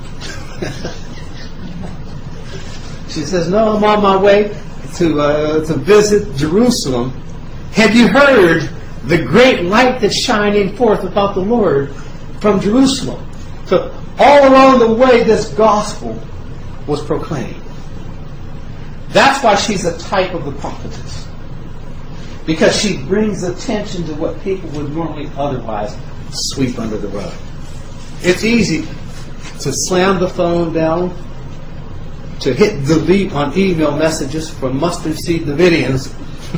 Speaker 1: She says, no, I'm on my way to uh, to visit Jerusalem. Have you heard the great light that's shining forth about the Lord from Jerusalem? So All along the way, this gospel was proclaimed. That's why she's a type of the prophetess. Because she brings attention to what people would normally otherwise sweep under the rug. It's easy to slam the phone down, to hit delete on email messages from Mustard Seed Davidians.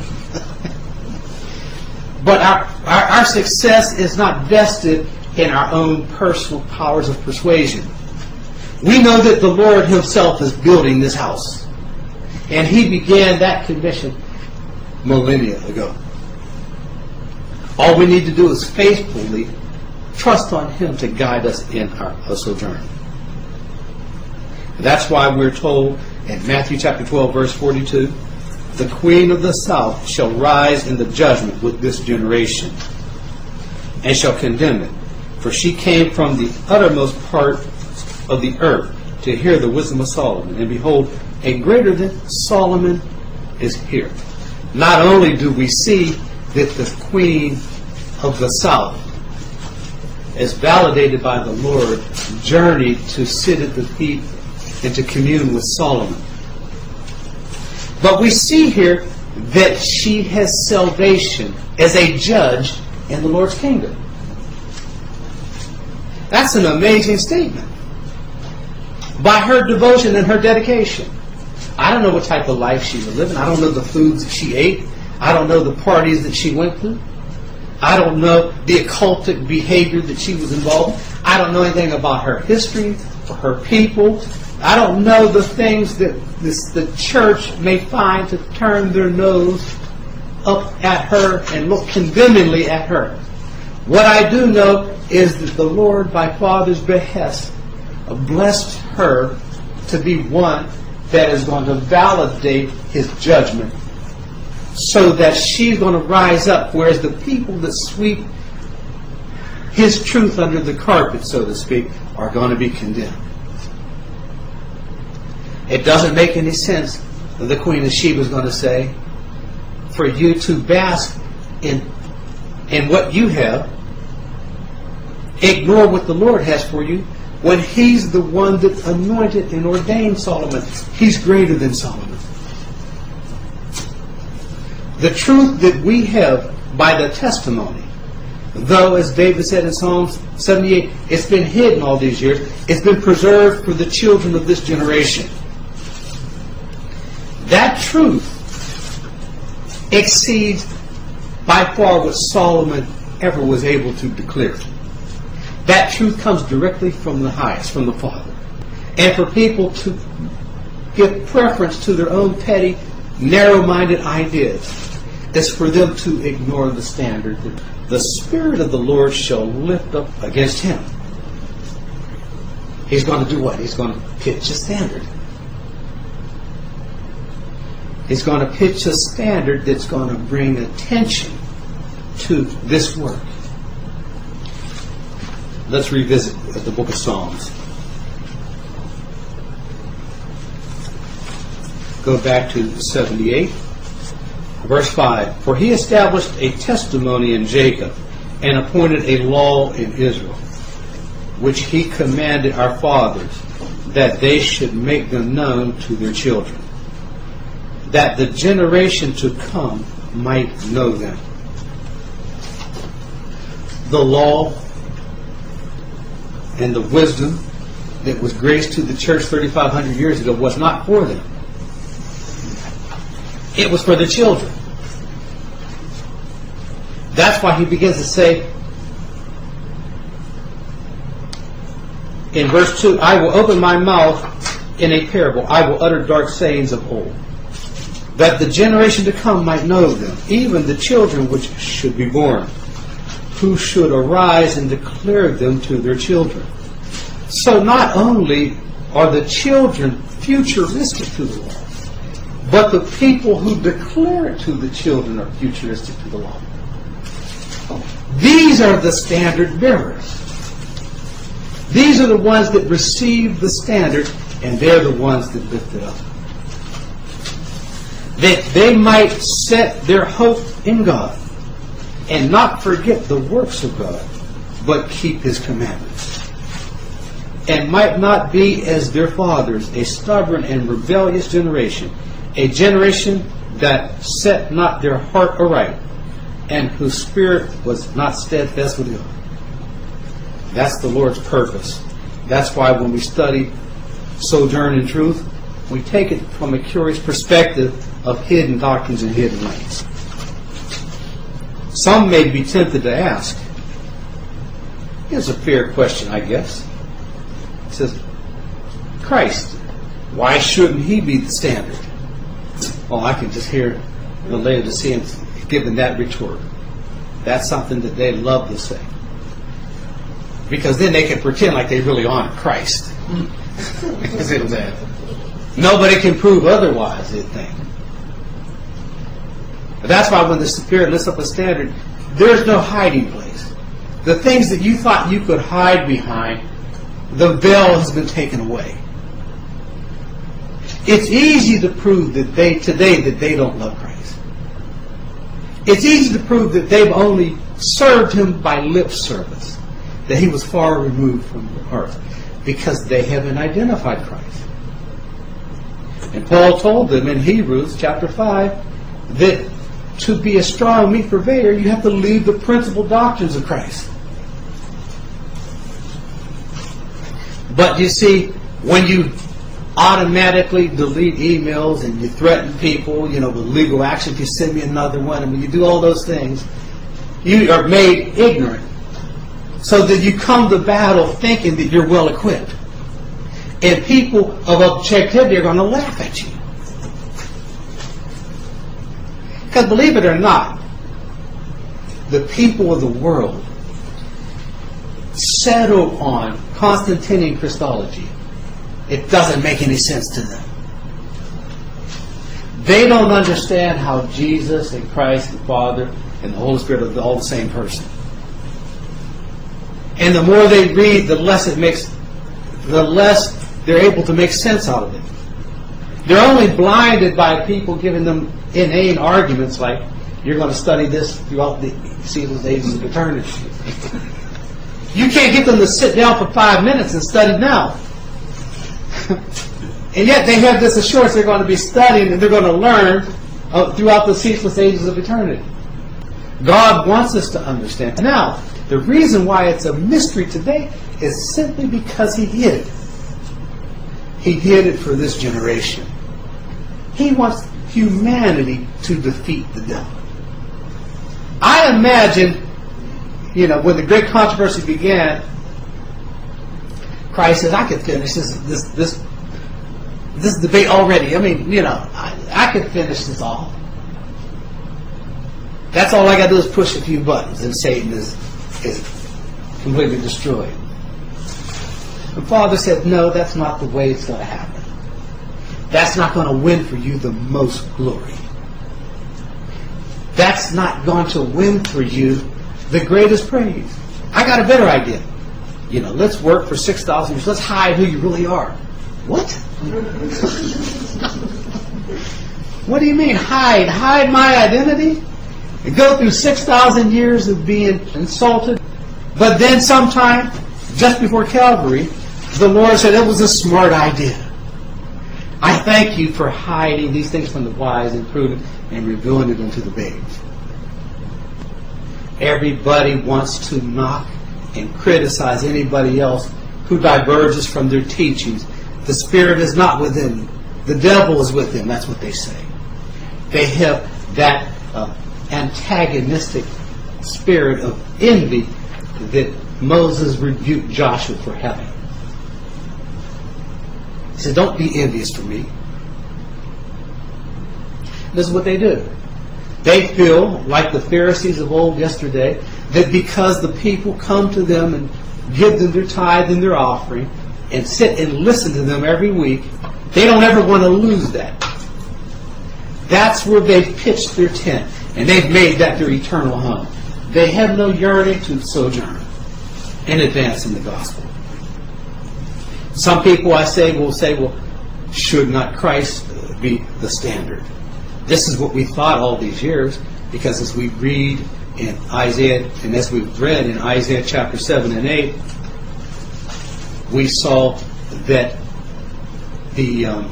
Speaker 1: But our, our, our success is not vested in our own personal powers of persuasion. We know that the Lord Himself is building this house. And He began that commission millennia ago. All we need to do is faithfully trust on Him to guide us in our sojourn. That's why we're told in Matthew chapter twelve, verse forty-two, the Queen of the South shall rise in the judgment with this generation, and shall condemn it. For she came from the uttermost part of the earth to hear the wisdom of Solomon. And behold, a greater than Solomon is here. Not only do we see that the Queen of the South, as validated by the Lord, journeyed to sit at the feet and to commune with Solomon, but we see here that she has salvation as a judge in the Lord's kingdom. That's an amazing statement. By her devotion and her dedication. I don't know what type of life she was living. I don't know the foods that she ate. I don't know the parties that she went to. I don't know the occultic behavior that she was involved in. I don't know anything about her history or her people. I don't know the things that this, the church may find to turn their nose up at her and look condemningly at her. What I do know is that the Lord, by Father's behest, blessed her to be one that is going to validate His judgment, so that she's going to rise up, whereas the people that sweep His truth under the carpet, so to speak, are going to be condemned. It doesn't make any sense, the Queen of Sheba is going to say, for you to bask in, in what you have, ignore what the Lord has for you, when He's the one that anointed and ordained Solomon. He's greater than Solomon. The truth that we have by the testimony, though, as David said in Psalms seventy-eight, it's been hidden all these years, it's been preserved for the children of this generation. That truth exceeds by far what Solomon ever was able to declare. That truth comes directly from the highest, from the Father. And for people to give preference to their own petty, narrow-minded ideas is for them to ignore the standard that the Spirit of the Lord shall lift up against him. He's going to do what? He's going to pitch a standard. He's going to pitch a standard that's going to bring attention to this work. Let's revisit the book of Psalms. Go back to seventy-eight, verse five. For He established a testimony in Jacob and appointed a law in Israel, which He commanded our fathers, that they should make them known to their children, that the generation to come might know them. The law and the wisdom that was graced to the church thirty-five hundred years ago was not for them. It was for the children. That's why he begins to say in verse two, I will open my mouth in a parable. I will utter dark sayings of old, that the generation to come might know them, even the children which should be born, who should arise and declare them to their children. So not only are the children futuristic to the law, but the people who declare it to the children are futuristic to the law. These are the standard bearers. These are the ones that receive the standard, and they're the ones that lift it up. That they might set their hope in God and not forget the works of God, but keep His commandments. and might not be as their fathers, a stubborn and rebellious generation, a generation that set not their heart aright, and whose spirit was not steadfast with God. That's the Lord's purpose. That's why when we study Sojourn in Truth, we take it from a curious perspective of hidden doctrines and hidden ways. Some may be tempted to ask, here's a fair question, I guess. It says, Christ, why shouldn't he be the standard? Oh, I can just hear the Laodiceans giving that retort. That's something that they love to say. Because then they can pretend like they really honor Christ. Nobody can prove otherwise, they think. But that's why when the Spirit lifts up a standard, there's no hiding place. The things that you thought you could hide behind, the veil has been taken away. It's easy to prove that they today that they don't love Christ. It's easy to prove that they've only served him by lip service, that he was far removed from the earth, because they haven't identified Christ. And Paul told them in Hebrews chapter five that to be a strong meat purveyor, you have to leave the principal doctrines of Christ. But you see, when you automatically delete emails and you threaten people, you know, with legal action if you send me another one, and when you do all those things, you are made ignorant, so that you come to battle thinking that you're well equipped. And people of objectivity are going to laugh at you. Because believe it or not, the people of the world settle on Constantinian Christology. It doesn't make any sense to them. They don't understand how Jesus and Christ, the Father, and the Holy Spirit are all the same person. And the more they read, the less it makes, the less they're able to make sense out of it. They're only blinded by people giving them inane arguments like, you're going to study this throughout the seasons, ages of eternity. You can't get them to sit down for five minutes and study now. And yet they have this assurance they're going to be studying and they're going to learn uh, throughout the ceaseless ages of eternity. God wants us to understand. Now, the reason why it's a mystery today is simply because he hid it. He hid it for this generation. He wants humanity to defeat the devil. I imagine, you know, when the great controversy began, Christ says, I could finish this this this this debate already. I mean, you know, I, I could finish this all. That's all I got to do is push a few buttons and Satan is, is completely destroyed. The Father said, no, that's not the way it's going to happen. That's not going to win for you the most glory. That's not going to win for you the greatest praise. I got a better idea. You know, let's work for six thousand years. Let's hide who you really are. What? What do you mean hide? Hide my identity? And go through six thousand years of being insulted. But then sometime, just before Calvary, the Lord said it was a smart idea. I thank you for hiding these things from the wise and prudent and revealing it unto the babes. Everybody wants to knock and criticize anybody else who diverges from their teachings. The Spirit is not within them. The devil is within. That's what they say. They have that uh, antagonistic spirit of envy that Moses rebuked Joshua for having. He said, don't be envious for me. This is what they do. They feel, like the Pharisees of old yesterday, that because the people come to them and give them their tithe and their offering and sit and listen to them every week, they don't ever want to lose that. That's where they've pitched their tent, and they've made that their eternal home. They have no yearning to sojourn in advance in the gospel. Some people, I say, will say, well, should not Christ be the standard? This is what we thought all these years, because as we read in Isaiah, and as we've read in Isaiah chapter seven and eight, we saw that the um,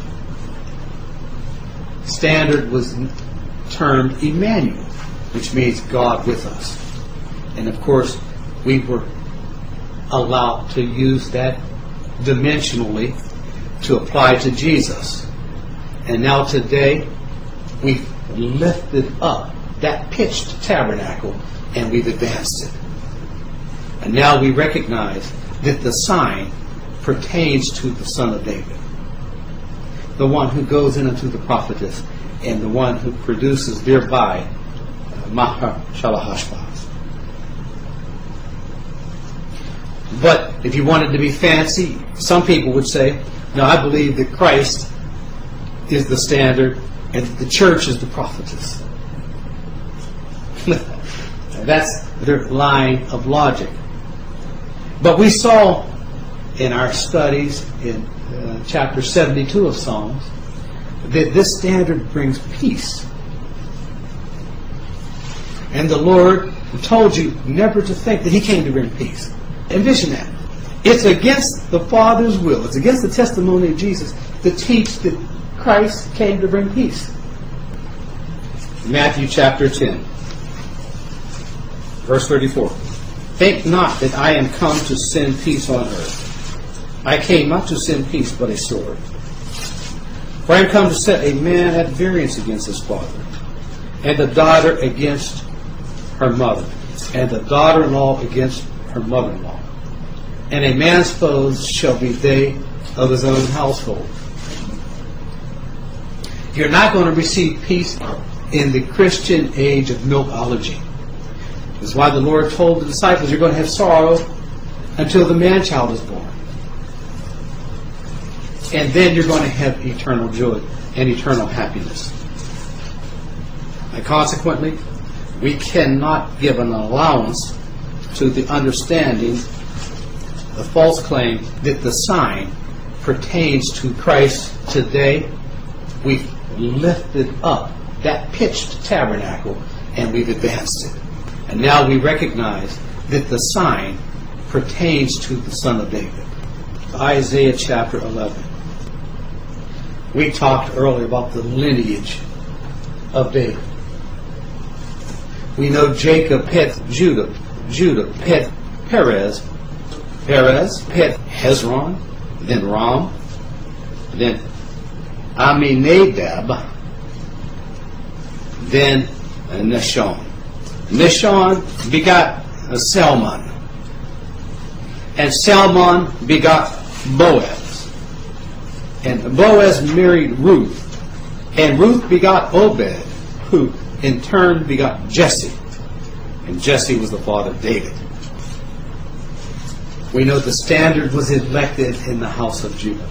Speaker 1: standard was termed Emmanuel, which means God with us. And of course, we were allowed to use that dimensionally to apply to Jesus. And now today, we've lifted up that pitched tabernacle and we've advanced it. And now we recognize that the sign pertains to the Son of David, the one who goes in unto the prophetess and the one who produces thereby Maher-shalal-hash-baz. But if you wanted to be fancy, some people would say, no, I believe that Christ is the standard and the church is the prophetess. That's their line of logic. But we saw in our studies in uh, chapter seventy-two of Psalms that this standard brings peace. And the Lord told you never to think that He came to bring peace. Envision that. It's against the Father's will. It's against the testimony of Jesus to teach that Christ came to bring peace. Matthew chapter ten, verse thirty-four. Think not that I am come to send peace on earth. I came not to send peace, but a sword. For I am come to set a man at variance against his father, and the daughter against her mother, and the daughter-in-law against her mother-in-law. And a man's foes shall be they of his own household. You're not going to receive peace in the Christian age of milkology. That's why the Lord told the disciples, you're going to have sorrow until the man-child is born. And then you're going to have eternal joy and eternal happiness. And consequently, we cannot give an allowance to the understanding, the false claim that the sign pertains to Christ today. We've lifted up that pitched tabernacle and we've advanced it. And now we recognize that the sign pertains to the Son of David. Isaiah chapter eleven. We talked earlier about the lineage of David. We know Jacob had Judah. Judah had Perez. Perez had Hezron, then Ram, then Aminadab, then Nahshon. Nahshon begot Salmon, and Salmon begot Boaz, and Boaz married Ruth, and Ruth begot Obed, who in turn begot Jesse, and Jesse was the father of David. We know the standard was elected in the house of Judah.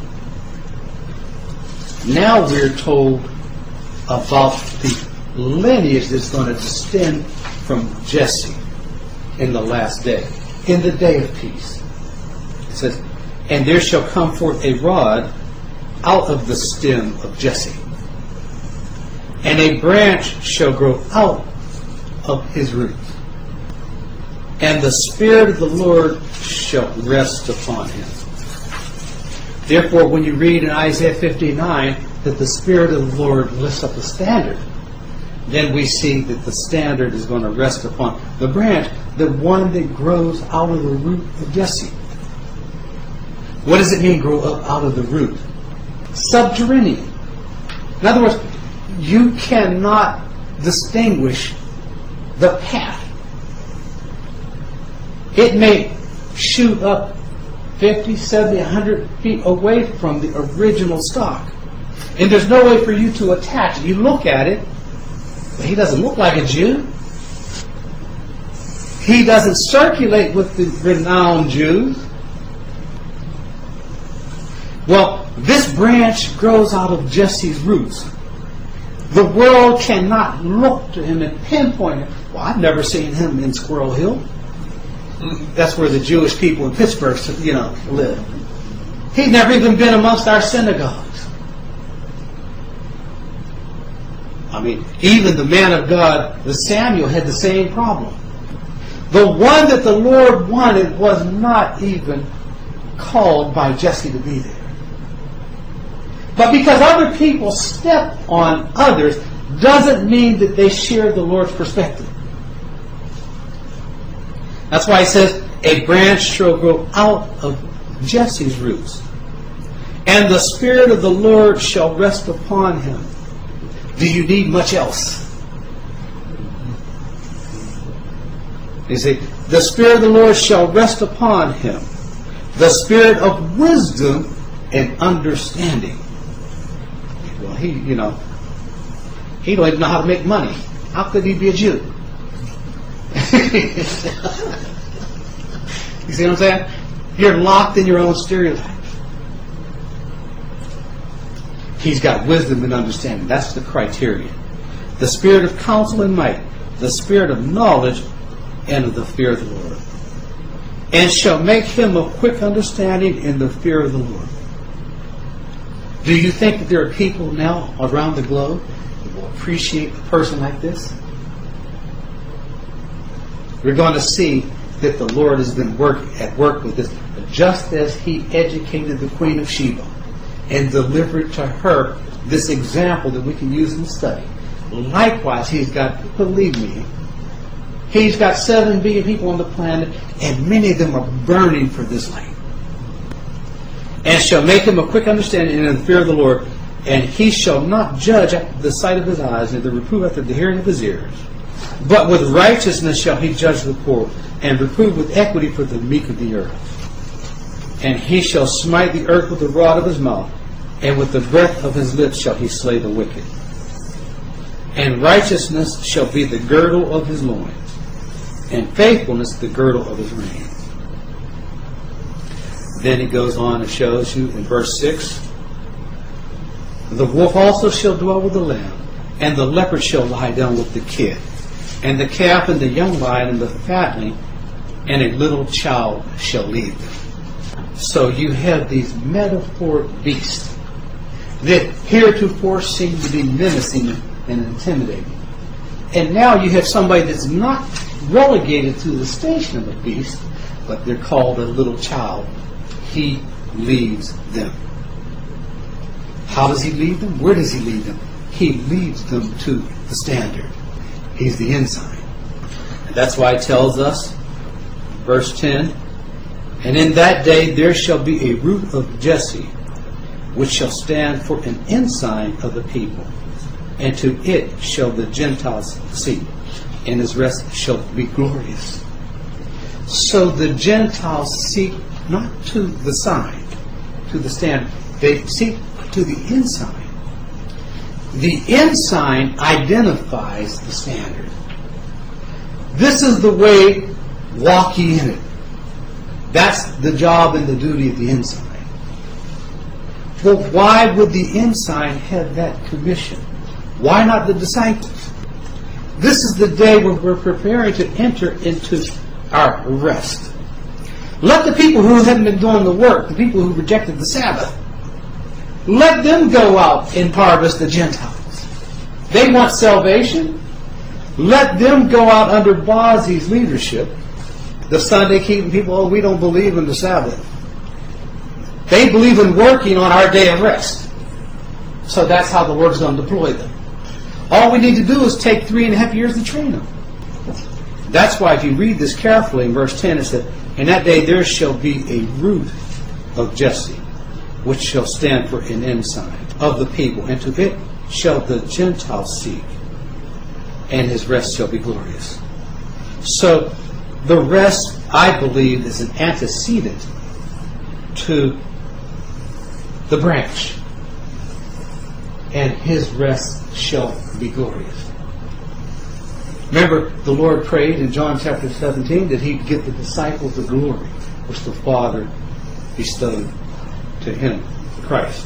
Speaker 1: Now we're told about the lineage that's going to descend from Jesse in the last day, in the day of peace. It says, and there shall come forth a rod out of the stem of Jesse, and a branch shall grow out of his roots. And the Spirit of the Lord shall rest upon him. Therefore, when you read in Isaiah fifty-nine that the Spirit of the Lord lifts up the standard, then we see that the standard is going to rest upon the branch, the one that grows out of the root of Jesse. What does it mean, grow up out of the root? Subterranean. In other words, you cannot distinguish the path. It may shoot up fifty, seventy, one hundred feet away from the original stock. And there's no way for you to attach it. You look at it, but he doesn't look like a Jew. He doesn't circulate with the renowned Jews. Well, this branch grows out of Jesse's roots. The world cannot look to him and pinpoint him. Well, I've never seen him in Squirrel Hill. That's where the Jewish people in Pittsburgh, you know, live. He'd never even been amongst our synagogues. I mean, even the man of God, the Samuel, had the same problem. The one that the Lord wanted was not even called by Jesse to be there. But because other people step on others doesn't mean that they share the Lord's perspective. That's why he says, a branch shall grow out of Jesse's roots, and the Spirit of the Lord shall rest upon him. Do you need much else? You see, the Spirit of the Lord shall rest upon him, the Spirit of wisdom and understanding. Well, he, you know, he don't even know how to make money. How could he be a Jew? You see what I'm saying? You're locked in your own stereotypes. He's got wisdom and understanding. That's the criteria. The spirit of counsel and might, the spirit of knowledge, and of the fear of the Lord. And shall make him of quick understanding in the fear of the Lord. Do you think that there are people now around the globe that will appreciate a person like this? We're going to see that the Lord has been work, at work with this, just as he educated the Queen of Sheba and delivered to her this example that we can use in study. Likewise, he's got, believe me, he's got seven billion people on the planet, and many of them are burning for this light. And shall make him a quick understanding in the fear of the Lord, and he shall not judge at the sight of his eyes, neither reprove after the hearing of his ears. But with righteousness shall he judge the poor, and reprove with equity for the meek of the earth. And he shall smite the earth with the rod of his mouth, and with the breath of his lips shall he slay the wicked. And righteousness shall be the girdle of his loins, and faithfulness the girdle of his reins. Then he goes on and shows you in verse six, the wolf also shall dwell with the lamb, and the leopard shall lie down with the kid, and the calf and the young lion and the fatling, and a little child shall lead them. So you have these metaphoric beasts that heretofore seem to be menacing and intimidating. And now you have somebody that's not relegated to the station of a beast, but they're called a little child. He leads them. How does he lead them? Where does he lead them? He leads them to the standard. He's the ensign. And that's why it tells us, verse ten, and in that day there shall be a root of Jesse, which shall stand for an ensign of the people, and to it shall the Gentiles seek, and his rest shall be glorious. So the Gentiles seek not to the sign, to the standard. They seek to the ensign. The ensign identifies the standard. This is the way, walk ye in it. That's the job and the duty of the ensign. Well, why would the ensign have that commission? Why not the disciples? This is the day where we're preparing to enter into our rest. Let the people who haven't been doing the work, the people who rejected the Sabbath, let them go out and harvest the Gentiles. They want salvation. Let them go out under Boaz's leadership. The Sunday keeping people, oh, we don't believe in the Sabbath. They believe in working on our day of rest. So that's how the Lord's going to deploy them. All we need to do is take three and a half years to train them. That's why if you read this carefully in verse ten, it said, in that day there shall be a root of Jesse, which shall stand for an ensign of the people, and to it shall the Gentiles seek, and his rest shall be glorious. So the rest, I believe, is an antecedent to the branch, and his rest shall be glorious. Remember, the Lord prayed in John chapter seventeen that he'd give the disciples the glory which the Father bestowed to him, Christ.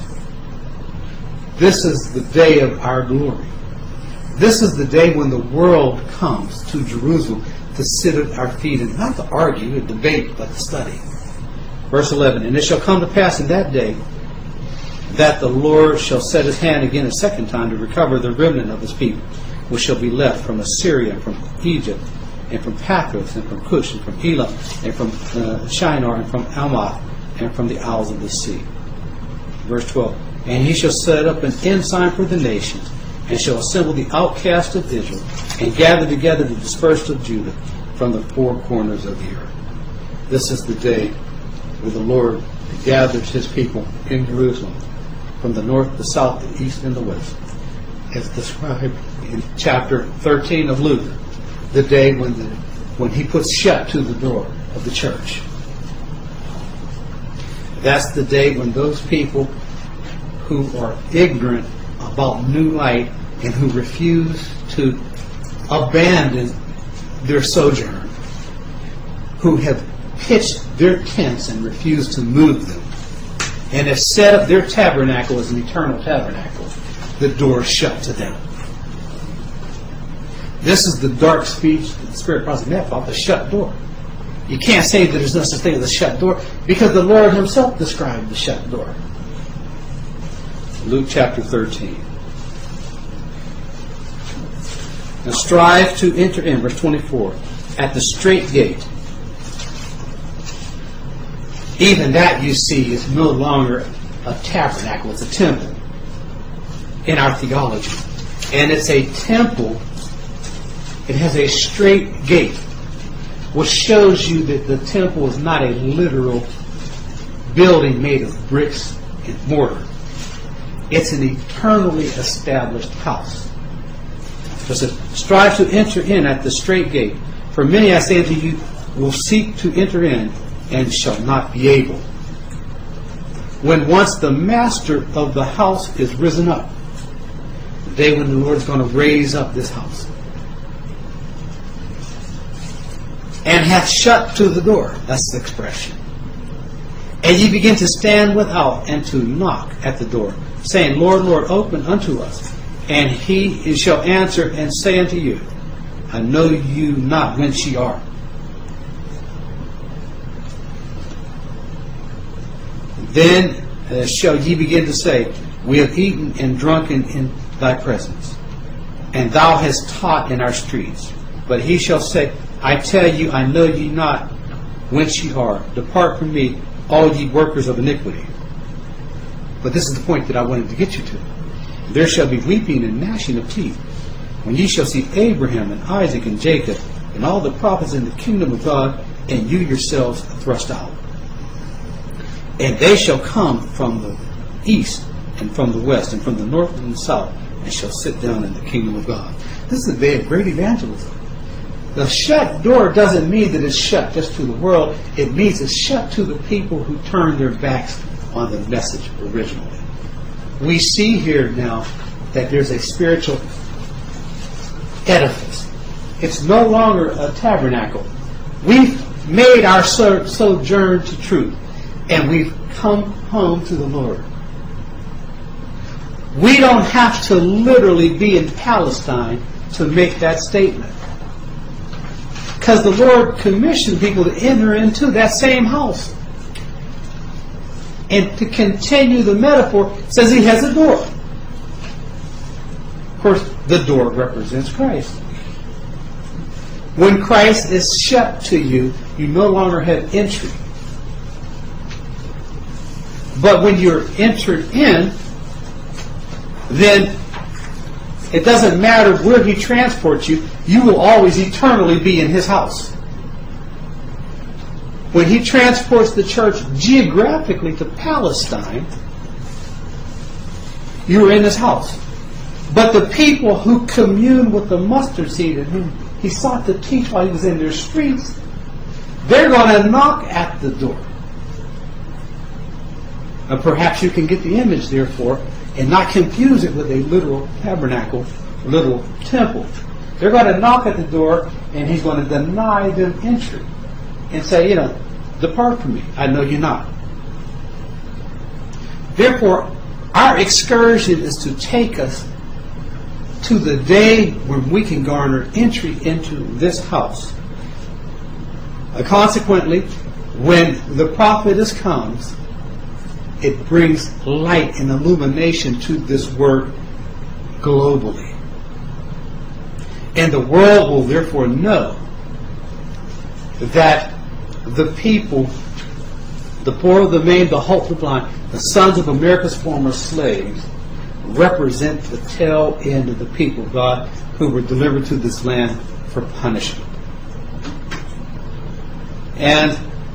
Speaker 1: This is the day of our glory. This is the day when the world comes to Jerusalem to sit at our feet and not to argue and debate, but to study. Verse eleven, and it shall come to pass in that day that the Lord shall set his hand again a second time to recover the remnant of his people, which shall be left from Assyria, and from Egypt, and from Pathros, and from Cush, and from Elam, and from uh, Shinar, and from Hamath, and from the isles of the sea. Verse twelve, and he shall set up an ensign for the nations, and shall assemble the outcast of Israel, and gather together the dispersed of Judah from the four corners of the earth. This is the day where the Lord gathers his people in Jerusalem from the north, the south, the east, and the west, as described in chapter thirteen of Luke, the day when the, when he puts shut to the door of the church. That's the day when those people who are ignorant about new light and who refuse to abandon their sojourn, who have pitched their tents and refused to move them, and have set up their tabernacle as an eternal tabernacle, the door is shut to them. This is the dark speech that the Spirit prophet meant about the shut door. You can't say that there's no such thing as a shut door, because the Lord himself described the shut door. Luke chapter thirteen. Now strive to enter in, verse twenty-four, at the straight gate. Even that, you see, is no longer a tabernacle, it's a temple in our theology. And it's a temple, it has a straight gate, which shows you that the temple is not a literal building made of bricks and mortar. It's an eternally established house. So it says, strive to enter in at the straight gate. For many, I say to you, will seek to enter in and shall not be able. When once the master of the house is risen up, the day when the Lord is going to raise up this house, and hath shut to the door, that's the expression, and ye begin to stand without and to knock at the door, saying, Lord, Lord, open unto us. And he shall answer and say unto you, I know you not whence ye are. Then uh, shall ye begin to say, we have eaten and drunken in thy presence, and thou hast taught in our streets. But he shall say, I tell you, I know ye not whence ye are. Depart from me, all ye workers of iniquity. But this is the point that I wanted to get you to. There shall be weeping and gnashing of teeth, when ye shall see Abraham and Isaac and Jacob and all the prophets in the kingdom of God, and you yourselves thrust out. And they shall come from the east and from the west and from the north and the south, and shall sit down in the kingdom of God. This is a day of great evangelism. The shut door doesn't mean that it's shut just to the world. It means it's shut to the people who turn their backs on the message originally. We see here now that there's a spiritual edifice. It's no longer a tabernacle. We've made our sojourn to truth, and we've come home to the Lord. We don't have to literally be in Palestine to make that statement, because the Lord commissioned people to enter into that same house. And to continue the metaphor, says he has a door. Of course, the door represents Christ. When Christ is shut to you, you no longer have entry. But when you're entered in, then it doesn't matter where he transports you, you will always eternally be in his house. When he transports the church geographically to Palestine, you are in his house. But the people who commune with the mustard seed and whom he sought to teach while he was in their streets, they're going to knock at the door. And perhaps you can get the image, therefore, and not confuse it with a literal tabernacle, literal temple. They're going to knock at the door, and he's going to deny them entry and say, you know, depart from me, I know you not. Therefore, our excursion is to take us to the day when we can garner entry into this house. Uh, consequently, when the prophetess comes, it brings light and illumination to this work globally. And the world will therefore know that the people the poor, the maimed, the halt, the blind, the sons of America's former slaves, represent the tail end of the people of God who were delivered to this land for punishment. And,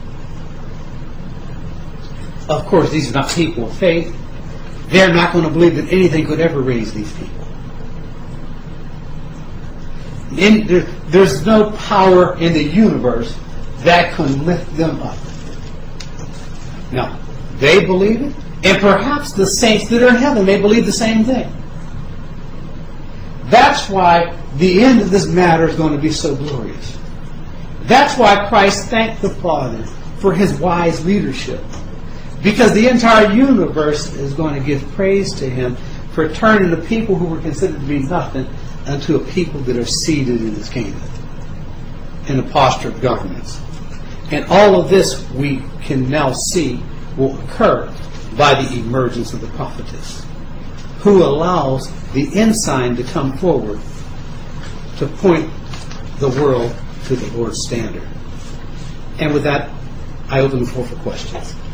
Speaker 1: of course, these are not people of faith. They're not going to believe that anything could ever raise these people. In, there, there's no power in the universe that can lift them up. Now, they believe it, and perhaps the saints that are in heaven may believe the same thing. That's why the end of this matter is going to be so glorious. That's why Christ thanked the Father for his wise leadership. Because the entire universe is going to give praise to him for turning the people who were considered to be nothing unto a people that are seated in his kingdom, in a posture of governance. And all of this we can now see will occur by the emergence of the prophetess, who allows the ensign to come forward to point the world to the Lord's standard. And with that, I open the floor for questions.